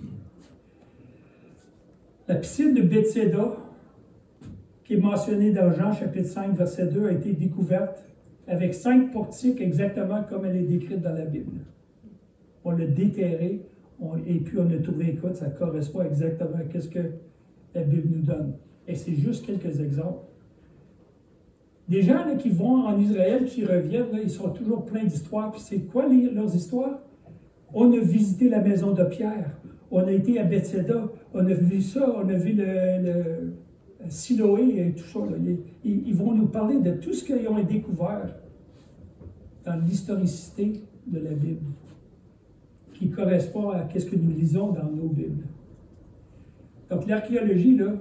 La piscine de Bethséda, qui est mentionnée dans Jean chapitre 5, verset 2, a été découverte avec 5 portiques exactement comme elle est décrite dans la Bible. On l'a déterré et puis on a trouvé, écoute, ça correspond exactement à ce que la Bible nous donne. Et c'est juste quelques exemples. Des gens là, qui vont en Israël, qui reviennent, là, ils sont toujours pleins d'histoires. Puis c'est quoi leurs histoires? On a visité la maison de Pierre. On a été à Bethséda. On a vu ça. On a vu le Siloé et tout ça. Là. Ils vont nous parler de tout ce qu'ils ont découvert dans l'historicité de la Bible, qui correspond à ce que nous lisons dans nos Bibles. Donc l'archéologie, là,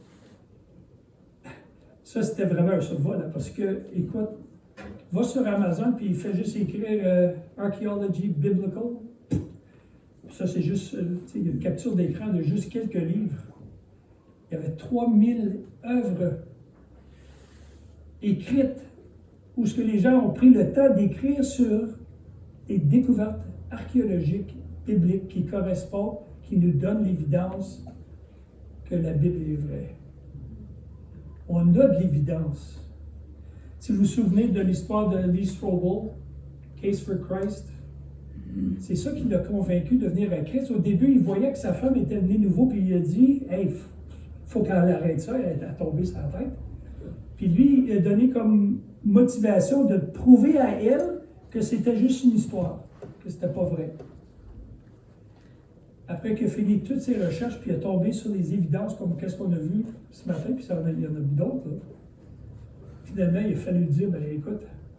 ça c'était vraiment un survol, là, parce que, écoute, va sur Amazon, puis il fait juste écrire Archaeology Biblical. Ça, c'est juste, il y a une capture d'écran de juste quelques livres. Il y avait 3000 œuvres écrites où ce que les gens ont pris le temps d'écrire sur des découvertes archéologiques, bibliques, qui correspondent, qui nous donnent l'évidence que la Bible est vraie. On a de l'évidence. Si vous vous souvenez de l'histoire de Lee Strobel, Case for Christ, c'est ça qui l'a convaincu de venir à Christ. Au début, il voyait que sa femme était née nouveau, puis il a dit « Hey, faut qu'elle arrête ça, elle a tombé sur la tête. » Puis lui, il a donné comme motivation de prouver à elle que c'était juste une histoire, que c'était pas vrai. Après qu'il a fini toutes ses recherches, puis il a tombé sur les évidences, comme qu'est-ce qu'on a vu ce matin, puis il y en a d'autres. Là. Finalement, il a fallu dire, écoute,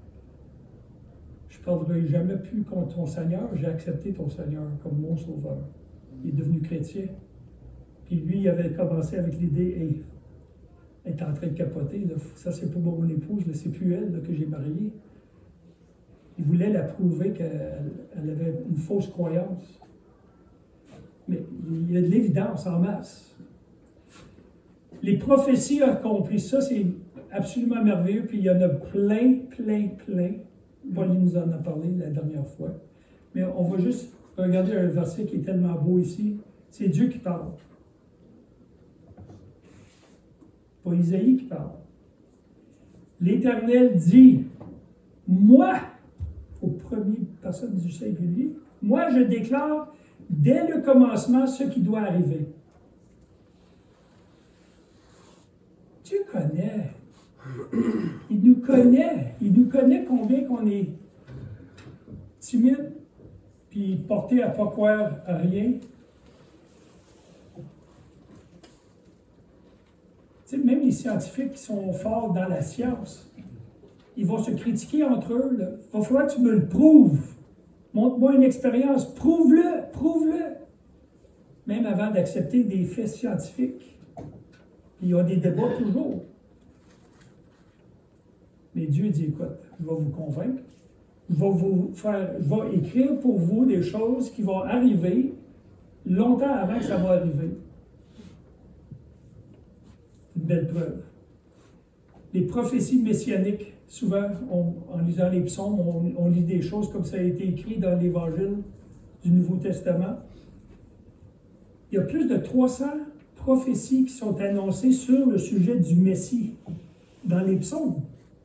je ne parlerai jamais plus contre ton Seigneur, j'ai accepté ton Seigneur comme mon sauveur. Il est devenu chrétien. Puis lui, il avait commencé avec l'idée, hey, elle est en train de capoter, là, ça c'est pas mon épouse, là, c'est plus elle là, que j'ai mariée. Il voulait la prouver qu'elle avait une fausse croyance. Mais il y a de l'évidence en masse. Les prophéties accomplies, ça c'est absolument merveilleux, puis il y en a plein. Pauline nous en a parlé la dernière fois. Mais on va juste regarder un verset qui est tellement beau ici. C'est Dieu qui parle. Pas Isaïe qui parle. L'Éternel dit, moi, aux premières personnes du singulier, moi je déclare dès le commencement ce qui doit arriver. Dieu connaît. Il nous connaît combien qu'on est timide, puis porté à ne pas croire à rien. Tu sais, même les scientifiques qui sont forts dans la science, ils vont se critiquer entre eux. Là. Il va falloir que tu me le prouves. Montre-moi une expérience. Prouve-le. Même avant d'accepter des faits scientifiques. Puis il y a des débats toujours. Mais Dieu dit, écoute, je vais vous convaincre. Je vais écrire pour vous des choses qui vont arriver longtemps avant que ça va arriver. Une belle preuve. Les prophéties messianiques, souvent, en lisant les psaumes, on lit des choses comme ça a été écrit dans l'Évangile du Nouveau Testament. Il y a plus de 300 prophéties qui sont annoncées sur le sujet du Messie dans les psaumes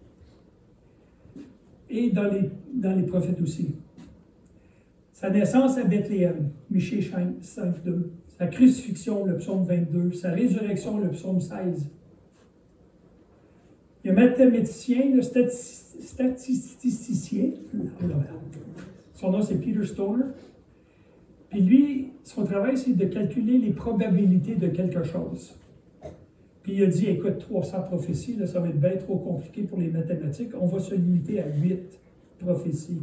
et dans les prophètes aussi. Sa naissance à Bethléem, Michée 5.2. Sa crucifixion, le psaume 22. Sa résurrection, le psaume 16. Il Il y a un mathématicien, le statisticien, son nom c'est Peter Stoner. Puis lui, son travail, c'est de calculer les probabilités de quelque chose. Puis il a dit, écoute, 300 prophéties, là, ça va être bien trop compliqué pour les mathématiques, on va se limiter à 8 prophéties.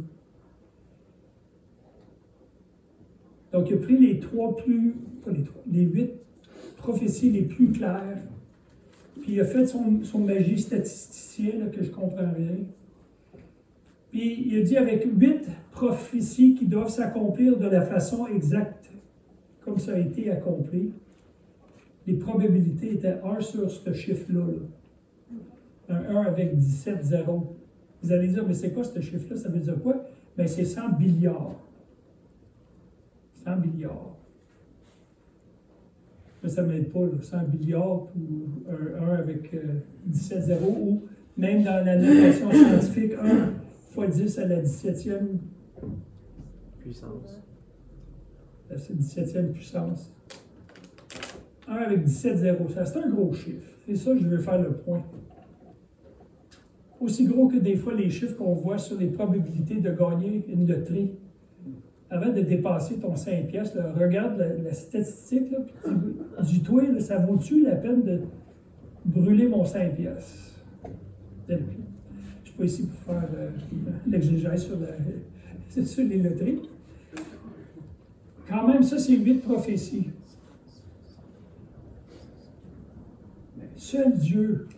Donc il a pris les 8 prophéties les plus claires, puis il a fait son magie statisticienne, là, que je ne comprends rien. Puis il a dit avec 8 prophéties qui doivent s'accomplir de la façon exacte, comme ça a été accompli, les probabilités étaient 1 sur ce chiffre-là. Là. Un 1 avec 17 zéros. Vous allez dire, mais c'est quoi ce chiffre-là? Ça veut dire quoi? Bien, c'est 100 billiards. 100 billiards. Là, ça ne m'aide pas, là. 100 billiards pour un 1 avec 17 zéros, ou même dans la notation scientifique, 1 fois 10 à la 17e puissance. C'est 17e puissance. 1 avec 17 zéros, c'est un gros chiffre. C'est ça que je veux faire le point. Aussi gros que des fois les chiffres qu'on voit sur les probabilités de gagner une loterie. Avant de dépasser ton 5 piastres, là, regarde la statistique, là, puis dis-toi, là, ça vaut-tu la peine de brûler mon 5 piastres? Je ne suis pas ici pour faire l'exégèse sur les loteries. Quand même, ça, c'est 8 prophéties. Seul Dieu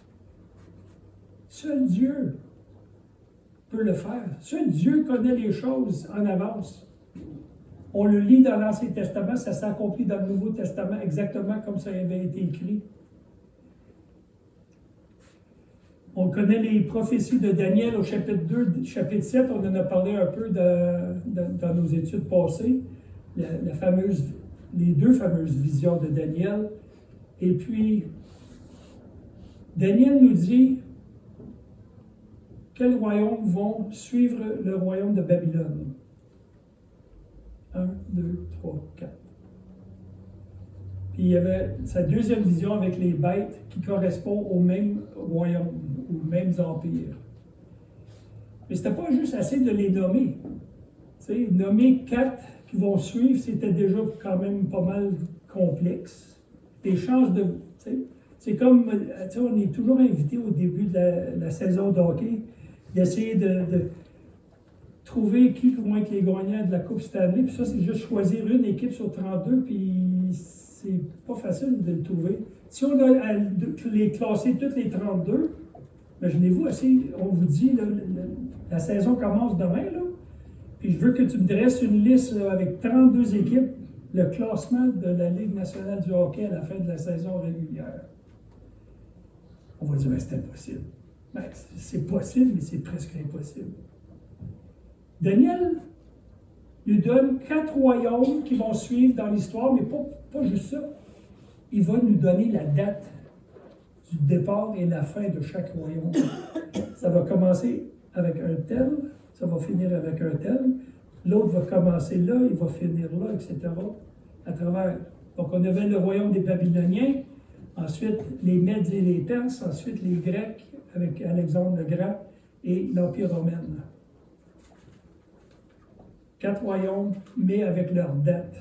peut le faire. Seul Dieu connaît les choses en avance. On le lit dans l'Ancien Testament, ça s'accomplit dans le Nouveau Testament exactement comme ça avait été écrit. On connaît les prophéties de Daniel au chapitre 2, chapitre 7, on en a parlé un peu dans nos études passées, les 2 fameuses visions de Daniel. Et puis, Daniel nous dit quels royaumes vont suivre le royaume de Babylone. 1, 2, 3, 4. Puis il y avait sa deuxième vision avec les bêtes qui correspond au même royaume, aux mêmes empires. Mais ce n'était pas juste assez de les nommer. Tu sais, nommer 4 qui vont suivre, c'était déjà quand même pas mal complexe. Les chances de... C'est comme, on est toujours invité au début de la saison de hockey d'essayer de trouver qui vont être les gagnants de la Coupe Stanley. Puis ça, c'est juste choisir une équipe sur 32, puis c'est pas facile de le trouver. Si on a à les classer toutes les 32, imaginez-vous, on vous dit, là, la saison commence demain, là, puis je veux que tu me dresses une liste là, avec 32 équipes, le classement de la Ligue nationale du hockey à la fin de la saison régulière. On va dire, c'est impossible. C'est possible, mais c'est presque impossible. Daniel lui donne 4 royaumes qui vont suivre dans l'histoire, mais pas juste ça. Il va nous donner la date du départ et la fin de chaque royaume. Ça va commencer avec un tel, ça va finir avec un tel, l'autre va commencer là, il va finir là, etc. À travers. Donc, on avait le royaume des Babyloniens, ensuite les Mèdes et les Perses, ensuite les Grecs avec Alexandre le Grand et l'Empire romain. 4 royaumes, mais avec leur date.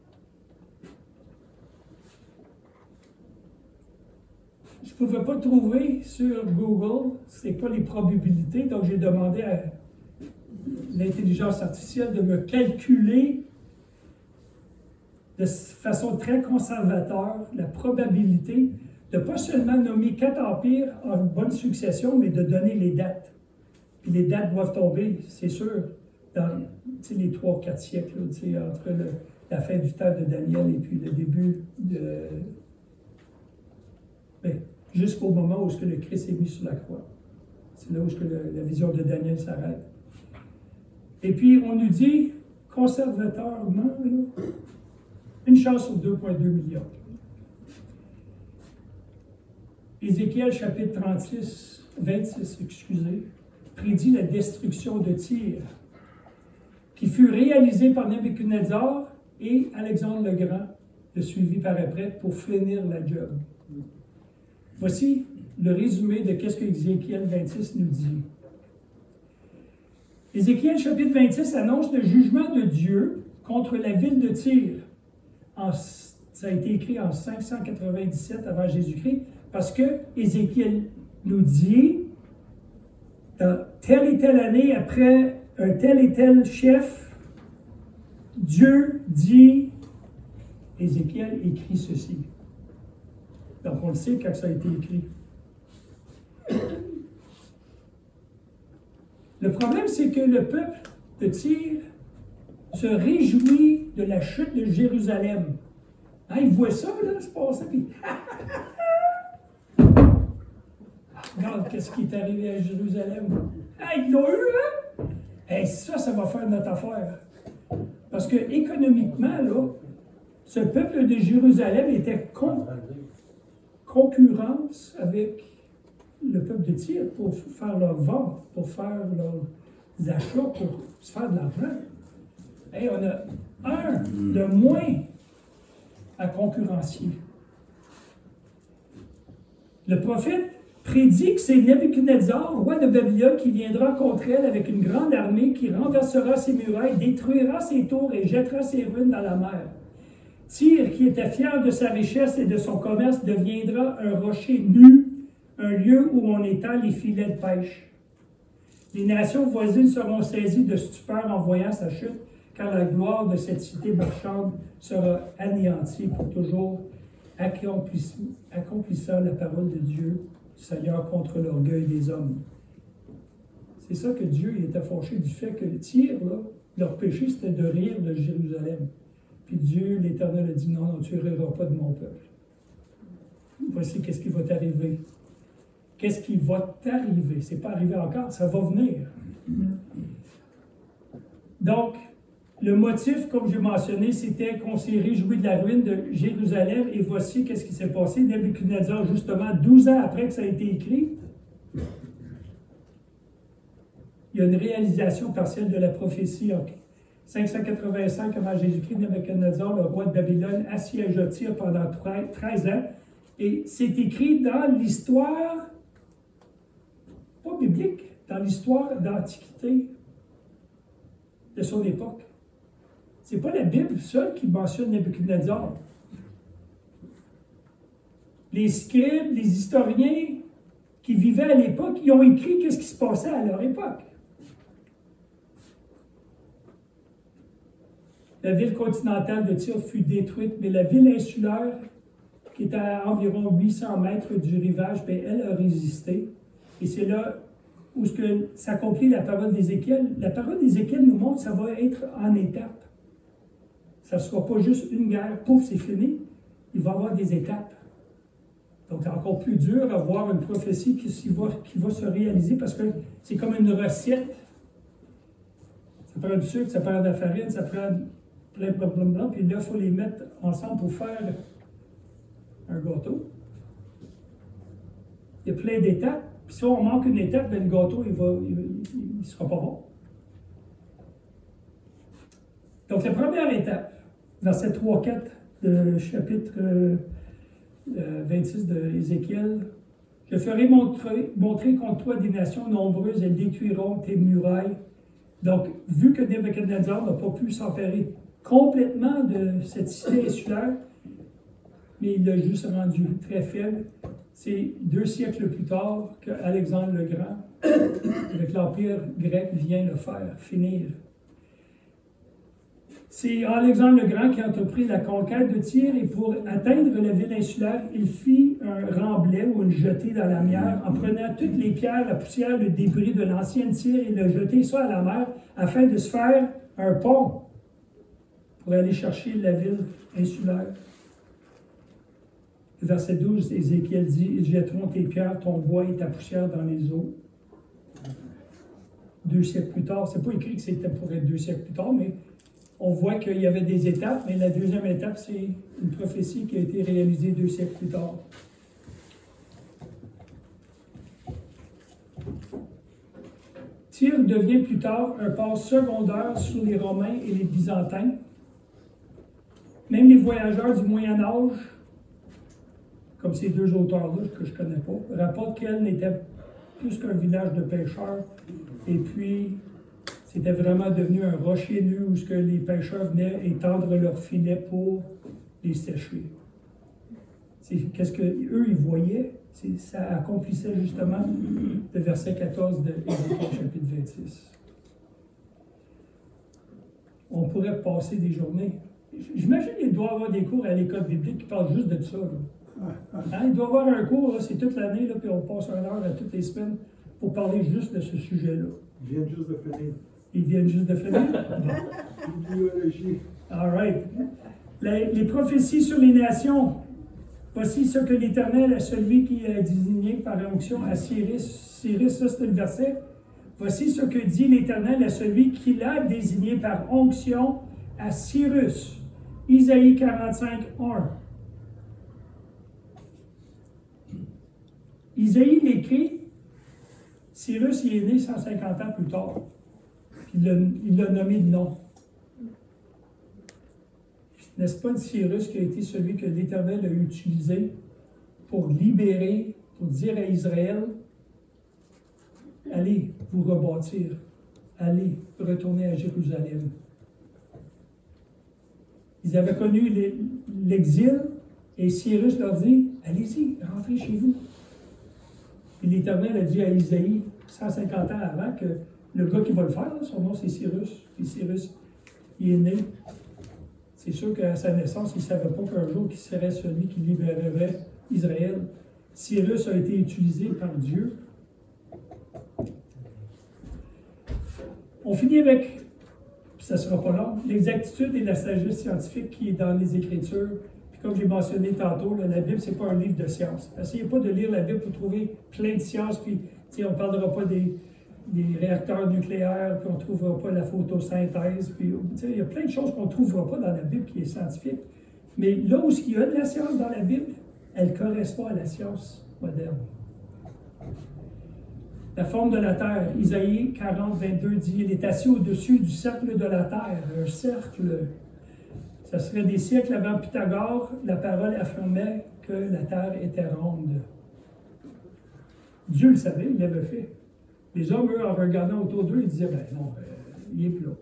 Je ne pouvais pas trouver sur Google c'est quoi les probabilités, donc j'ai demandé à l'intelligence artificielle de me calculer de façon très conservateur la probabilité de pas seulement nommer 4 empires en bonne succession, mais de donner les dates. Puis les dates doivent tomber, c'est sûr, dans les 3-4 siècles, là, entre la fin du temps de Daniel et puis le début de... jusqu'au moment où le Christ est mis sur la croix. C'est là où la vision de Daniel s'arrête. Et puis, on nous dit, conservateurement, là, une chance sur 2,2 millions. Ézéchiel, chapitre 26, prédit la destruction de Tyr, qui fut réalisée par Nebuchadnezzar et Alexandre le Grand, le suivi par après, pour finir la job. Voici le résumé de ce que Ézéchiel 26 nous dit. Ézéchiel chapitre 26 annonce le jugement de Dieu contre la ville de Tyr. Ça a été écrit en 597 avant Jésus-Christ, parce que Ézéchiel nous dit, dans telle et telle année, après un tel et tel chef, Dieu dit, Ézéchiel écrit ceci. Donc on le sait quand ça a été écrit. Le problème, c'est que le peuple de Tyr se réjouit de la chute de Jérusalem. Hein, il voit ça, là, se passer, puis... Regarde, qu'est-ce qui est arrivé à Jérusalem. Ah, ils l'ont eu, hein? Et ça va faire notre affaire. Parce que, économiquement, là, ce peuple de Jérusalem était concurrence avec le peuple de Tyr pour faire leur vente, pour faire leurs achats, pour se faire de l'argent. Et on a un de moins à concurrencier. Le prophète prédit que c'est Nebuchadnezzar, roi de Babylone, qui viendra contre elle avec une grande armée, qui renversera ses murailles, détruira ses tours et jettera ses ruines dans la mer. Tyr, qui était fier de sa richesse et de son commerce, deviendra un rocher nu, un lieu où on étend les filets de pêche. Les nations voisines seront saisies de stupeur en voyant sa chute, car la gloire de cette cité marchande sera anéantie pour toujours, accomplissant la parole de Dieu, du Seigneur, contre l'orgueil des hommes. C'est ça que Dieu était fâché du fait que Tyr, là, leur péché, c'était de rire de Jérusalem. Puis Dieu, l'Éternel, a dit, non, tu ne riras pas de mon peuple. Voici qu'est-ce qui va t'arriver. Qu'est-ce qui va t'arriver? Ce n'est pas arrivé encore, ça va venir. Donc, le motif, comme j'ai mentionné, c'était qu'on s'est réjoui de la ruine de Jérusalem, et voici qu'est-ce qui s'est passé. Nebuchadnezzar, justement, 12 ans après que ça a été écrit, il y a une réalisation partielle de la prophétie. 585 avant Jésus-Christ, Nebuchadnezzar, le roi de Babylone, assiégea Tyr pendant 13 ans, et c'est écrit dans l'histoire, pas biblique, dans l'histoire d'Antiquité de son époque. Ce n'est pas la Bible seule qui mentionne Nebuchadnezzar. Les scribes, les historiens qui vivaient à l'époque, ils ont écrit qu'est-ce qui se passait à leur époque. La ville continentale de Tyr fut détruite, mais la ville insulaire, qui est à environ 800 mètres du rivage, bien, elle a résisté. Et c'est là où s'accomplit la parole d'Ézéchiel. La parole d'Ézéchiel nous montre que ça va être en étapes. Ça ne sera pas juste une guerre, pouf, c'est fini. Il va y avoir des étapes. Donc, c'est encore plus dur à voir une prophétie qui va se réaliser parce que c'est comme une recette. Ça prend du sucre, ça prend de la farine, ça prend plein de blablabla, puis là, il faut les mettre ensemble pour faire un gâteau. Il y a plein d'étapes. Puis si on manque une étape, bien, le gâteau, il ne sera pas bon. Donc, la première étape, verset 3-4 de chapitre 26 de Ézéchiel, « Je ferai montrer contre toi des nations nombreuses, elles détruiront tes murailles. » Donc, vu que Nebuchadnezzar n'a pas pu s'emparer complètement de cette cité insulaire, mais il l'a juste rendu très faible, c'est 2 siècles plus tard qu'Alexandre le Grand, avec l'Empire grec, vient le faire finir. C'est Alexandre le Grand qui a entrepris la conquête de Tyr, et pour atteindre la ville insulaire, il fit un remblai ou une jetée dans la mer en prenant toutes les pierres, la poussière, le débris de l'ancienne Tyr et le jeter ça à la mer afin de se faire un pont pour aller chercher la ville insulaire. Verset 12, Ézéchiel dit, « Ils jetteront tes pierres, ton bois et ta poussière dans les eaux. » 2 siècles plus tard, c'est pas écrit que c'était pour être 2 siècles plus tard, mais on voit qu'il y avait des étapes, mais la deuxième étape, c'est une prophétie qui a été réalisée 2 siècles plus tard. Tyr devient plus tard un port secondaire sous les Romains et les Byzantins. Même les voyageurs du Moyen Âge comme ces deux auteurs-là que je ne connais pas, rapportent qu'elle n'était plus qu'un village de pêcheurs. Et puis, c'était vraiment devenu un rocher nu où que les pêcheurs venaient étendre leurs filets pour les sécher. Qu'est-ce qu'eux, ils voyaient? Ça accomplissait justement le verset 14 de Ézéchiel chapitre 26. On pourrait passer des journées. J'imagine qu'il doit y avoir des cours à l'école biblique qui parlent juste de ça. Hein? Il doit y avoir un cours, c'est toute l'année, puis on passe 1 heure à toutes les semaines pour parler juste de ce sujet-là. Ils viennent juste de finir. Ils viennent juste de finir? Bibliologie. All right. Les prophéties sur les nations. Voici ce que l'Éternel, celui qui est désigné par onction à Cyrus, ça c'est le verset. Voici ce que dit l'Éternel à celui qui l'a désigné par onction à Cyrus. Isaïe 45, 1. Isaïe l'écrit, Cyrus il est né 150 ans plus tard. Il l'a nommé de nom. N'est-ce pas Cyrus qui a été celui que l'Éternel a utilisé pour libérer, pour dire à Israël, allez vous rebâtir, allez retourner à Jérusalem. Ils avaient connu l'exil et Cyrus leur dit, allez-y, rentrez chez vous. Et l'Éternel a dit à Isaïe, 150 ans avant, que le gars qui va le faire, son nom c'est Cyrus. Et Cyrus, il est né. C'est sûr qu'à sa naissance, il ne savait pas qu'un jour, qu'il serait celui qui libérerait Israël. Cyrus a été utilisé par Dieu. On finit avec, puis ça ne sera pas long, l'exactitude et la sagesse scientifique qui est dans les Écritures. Puis comme j'ai mentionné tantôt, la Bible, ce n'est pas un livre de sciences. Essayez pas de lire la Bible pour trouver plein de sciences, puis on ne parlera pas des réacteurs nucléaires, puis on ne trouvera pas la photosynthèse, puis il y a plein de choses qu'on ne trouvera pas dans la Bible qui est scientifique. Mais là où il y a de la science dans la Bible, elle correspond à la science moderne. La forme de la terre, Isaïe 40, 22 dit, il est assis au-dessus du cercle de la terre. Un cercle, ça serait des siècles avant Pythagore, la parole affirmait que la terre était ronde. Dieu le savait, il l'avait fait. Les hommes, eux, en regardant autour d'eux, ils disaient, ben non, il est plat.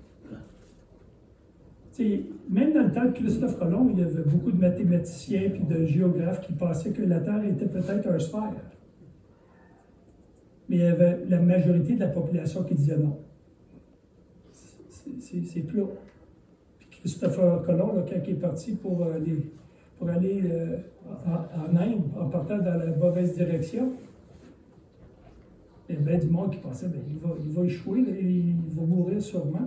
Même dans le temps de Christophe Colomb, il y avait beaucoup de mathématiciens et de géographes qui pensaient que la Terre était peut-être un sphère. Mais il y avait la majorité de la population qui disait non. C'est plat. Puis Christophe Colomb, là, quand il est parti pour aller en Inde, en partant dans la mauvaise direction, il y avait du monde qui pensait qu'il va échouer, là, il va mourir sûrement.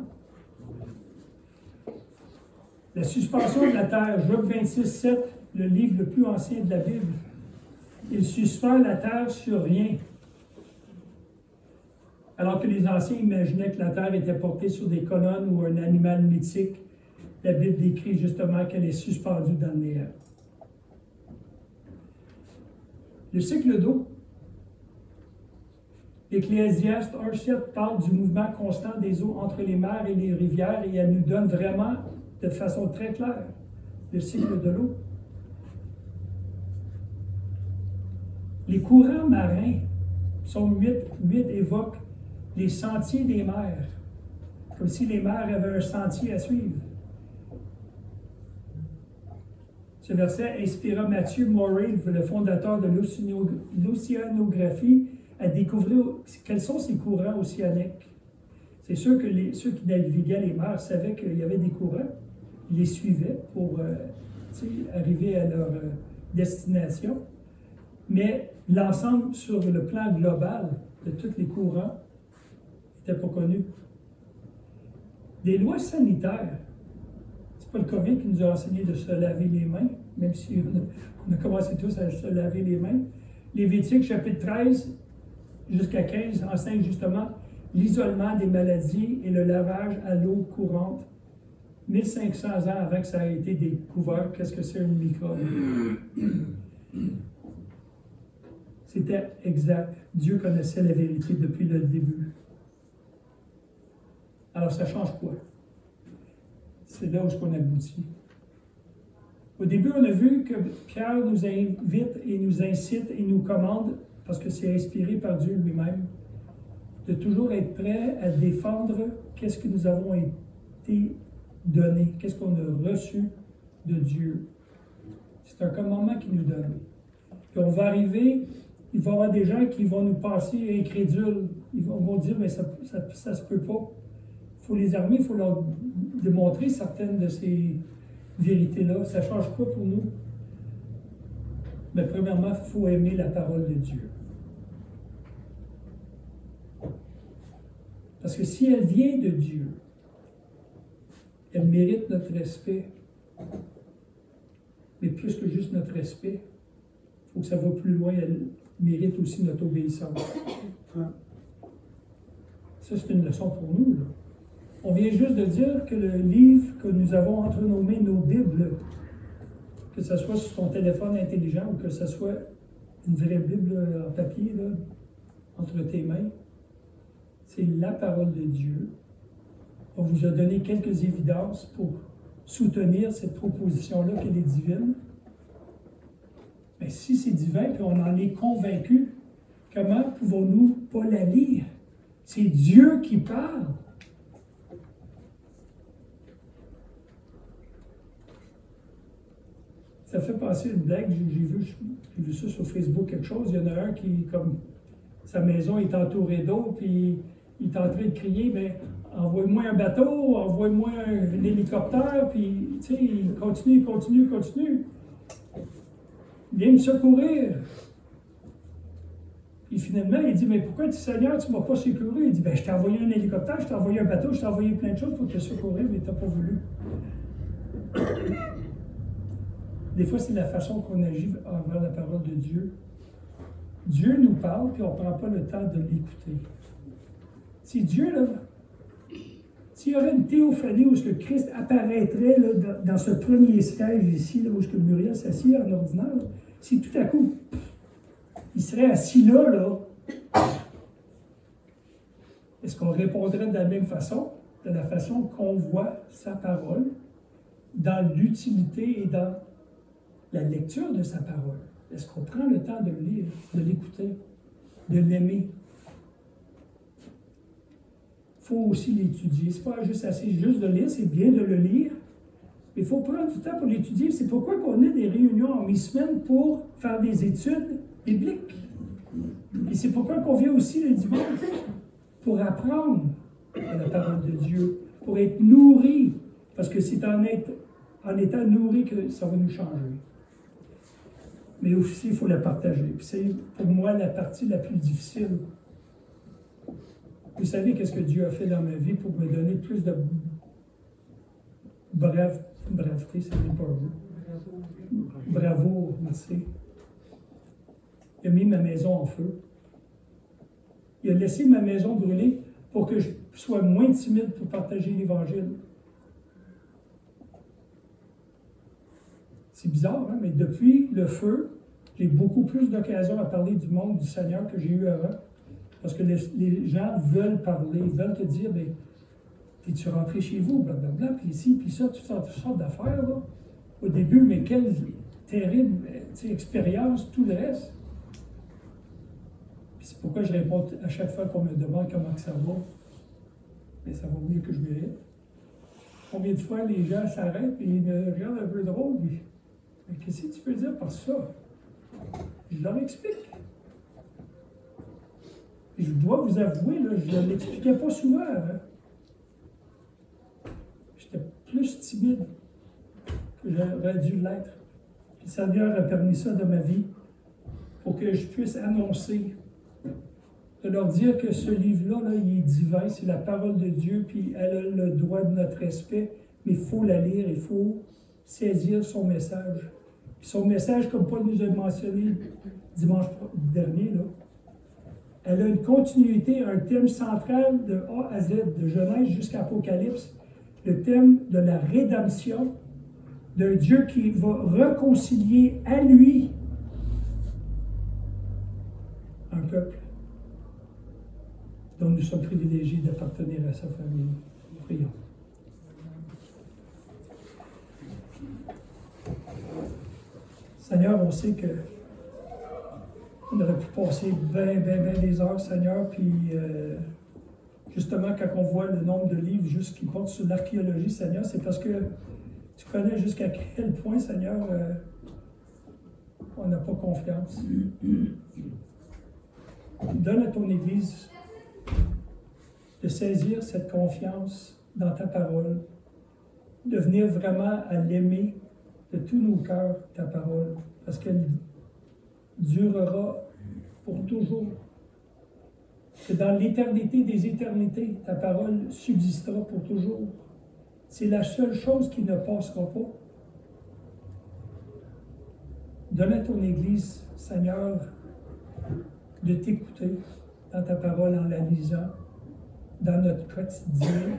La suspension de la terre, Job 26, 7, le livre le plus ancien de la Bible. Il suspend la terre sur rien. Alors que les anciens imaginaient que la terre était portée sur des colonnes ou un animal mythique, la Bible décrit justement qu'elle est suspendue dans le néant. Le cycle d'eau. L'Ecclésiaste 1,7 parle du mouvement constant des eaux entre les mers et les rivières et elle nous donne vraiment, de façon très claire, le cycle de l'eau. Les courants marins, psaume 8 évoquent les sentiers des mers, comme si les mers avaient un sentier à suivre. Ce verset inspira Matthew Murray, le fondateur de l'océanographie, à découvrir quels sont ces courants océaniques. C'est sûr que ceux qui naviguaient les mers savaient qu'il y avait des courants, ils les suivaient pour arriver à leur destination, mais l'ensemble sur le plan global de tous les courants n'était pas connu. Des lois sanitaires, c'est pas le COVID qui nous a enseigné de se laver les mains, même si on a commencé tous à se laver les mains. Lévitique, chapitre 13, jusqu'à 15, enseigne justement l'isolement des maladies et le lavage à l'eau courante. 1500 ans avant que ça ait été découvert, qu'est-ce que c'est une microbe? C'était exact. Dieu connaissait la vérité depuis le début. Alors ça change quoi? C'est là où on aboutit. Au début, on a vu que Pierre nous invite et nous incite et nous commande, parce que c'est inspiré par Dieu lui-même, de toujours être prêt à défendre qu'est-ce que nous avons été donné, qu'est-ce qu'on a reçu de Dieu. C'est un commandement qu'il nous donne. Puis on va arriver, il va y avoir des gens qui vont nous passer incrédules. Ils vont dire, mais ça se peut pas. Il faut les armer, il faut leur démontrer certaines de ces vérités-là. Ça change quoi pour nous? Mais premièrement, il faut aimer la parole de Dieu. Parce que si elle vient de Dieu, elle mérite notre respect. Mais plus que juste notre respect, il faut que ça va plus loin, elle mérite aussi notre obéissance. Ça, c'est une leçon pour nous, là. On vient juste de dire que le livre que nous avons entre nos mains, nos Bibles, que ce soit sur ton téléphone intelligent ou que ce soit une vraie Bible en papier, là, entre tes mains, c'est la parole de Dieu. On vous a donné quelques évidences pour soutenir cette proposition-là qu'elle est divine. Mais si c'est divin et on en est convaincu, comment pouvons-nous pas la lire? C'est Dieu qui parle. Ça fait passer une blague, j'ai vu ça sur Facebook quelque chose, il y en a un qui, comme sa maison est entourée d'eau, puis il est en train de crier, mais envoie-moi un bateau, envoie-moi un hélicoptère, puis tu sais, il continue. Viens me secourir. Puis finalement, il dit, mais pourquoi, Seigneur, tu ne m'as pas secouru? Il dit, ben je t'ai envoyé un hélicoptère, je t'ai envoyé un bateau, je t'ai envoyé plein de choses pour te secourir, mais tu n'as pas voulu. Des fois, c'est la façon qu'on agit envers la parole de Dieu. Dieu nous parle, puis on ne prend pas le temps de l'écouter. Si Dieu, là, s'il y aurait une théophanie où le Christ apparaîtrait là, dans ce premier siège ici, là, où Muriel s'assied en ordinaire, là, si tout à coup, il serait assis là, est-ce qu'on répondrait de la même façon, de la façon qu'on voit sa parole, dans l'utilité et dans la lecture de sa parole? Est-ce qu'on prend le temps de le lire, de l'écouter, de l'aimer? Il faut aussi l'étudier. Ce n'est pas juste assez juste de lire, c'est bien de le lire. Mais il faut prendre du temps pour l'étudier. C'est pourquoi on a des réunions en mi-semaine pour faire des études bibliques. Et c'est pourquoi on vient aussi le dimanche pour apprendre la parole de Dieu, pour être nourri. Parce que c'est en étant nourri que ça va nous changer. Mais aussi, il faut la partager. Puis c'est pour moi la partie la plus difficile. Vous savez qu'est-ce que Dieu a fait dans ma vie pour me donner plus de braveté, c'est pas un mot. Bravo, merci. Il a mis ma maison en feu. Il a laissé ma maison brûler pour que je sois moins timide pour partager l'Évangile. C'est bizarre, hein? Mais depuis le feu, j'ai beaucoup plus d'occasions à parler du monde du Seigneur que j'ai eu avant. Parce que les gens veulent parler, veulent te dire, mais es-tu rentré chez vous, blablabla, puis ici, puis ça, toutes sortes d'affaires, là. Au début, mais quelle terrible expérience, tout le reste. Puis c'est pourquoi je réponds à chaque fois qu'on me demande comment ça va. Mais ça va mieux que je mérite. Combien de fois les gens s'arrêtent et ils me regardent un peu drôle, puis, mais qu'est-ce que tu peux dire par ça? Je leur explique. Et je dois vous avouer, là, je ne l'expliquais pas souvent avant. J'étais plus timide que j'aurais dû l'être. Puis le Seigneur a permis ça dans ma vie pour que je puisse annoncer, de leur dire que ce livre-là, là, il est divin, c'est la parole de Dieu, puis elle a le droit de notre respect, mais il faut la lire, il faut saisir son message. Puis son message, comme Paul nous a mentionné dimanche dernier, là, elle a une continuité, un thème central de A à Z, de Genèse jusqu'à Apocalypse, le thème de la rédemption d'un Dieu qui va réconcilier à lui un peuple dont nous sommes privilégiés d'appartenir à sa famille. Prions. Seigneur, on sait que on aurait pu passer bien des heures, Seigneur, puis justement, quand on voit le nombre de livres juste qui portent sur l'archéologie, Seigneur, c'est parce que tu connais jusqu'à quel point, Seigneur, on n'a pas confiance. Donne à ton Église de saisir cette confiance dans ta parole, de venir vraiment à l'aimer de tous nos cœurs, ta parole, parce qu'elle durera pour toujours. Que dans l'éternité des éternités, ta parole subsistera pour toujours. C'est la seule chose qui ne passera pas. Donne à ton Église, Seigneur, de t'écouter dans ta parole en la lisant, dans notre quotidien.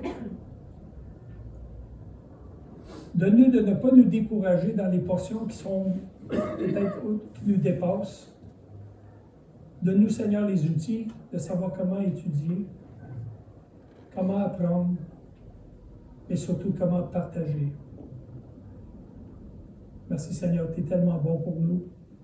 Donne-nous de ne pas nous décourager dans les portions qui sont peut-être qui nous dépassent. Donne-nous, Seigneur, les outils de savoir comment étudier, comment apprendre, mais surtout comment partager. Merci, Seigneur, tu es tellement bon pour nous.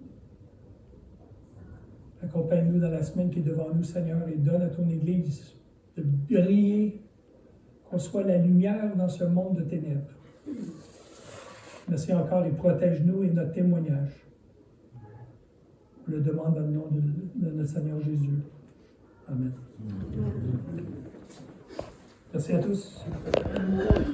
Accompagne-nous dans la semaine qui est devant nous, Seigneur, et donne à ton Église de briller, qu'on soit la lumière dans ce monde de ténèbres. Merci encore et protège-nous et notre témoignage. Je le demande dans le nom de notre Seigneur Jésus. Amen. Merci à tous.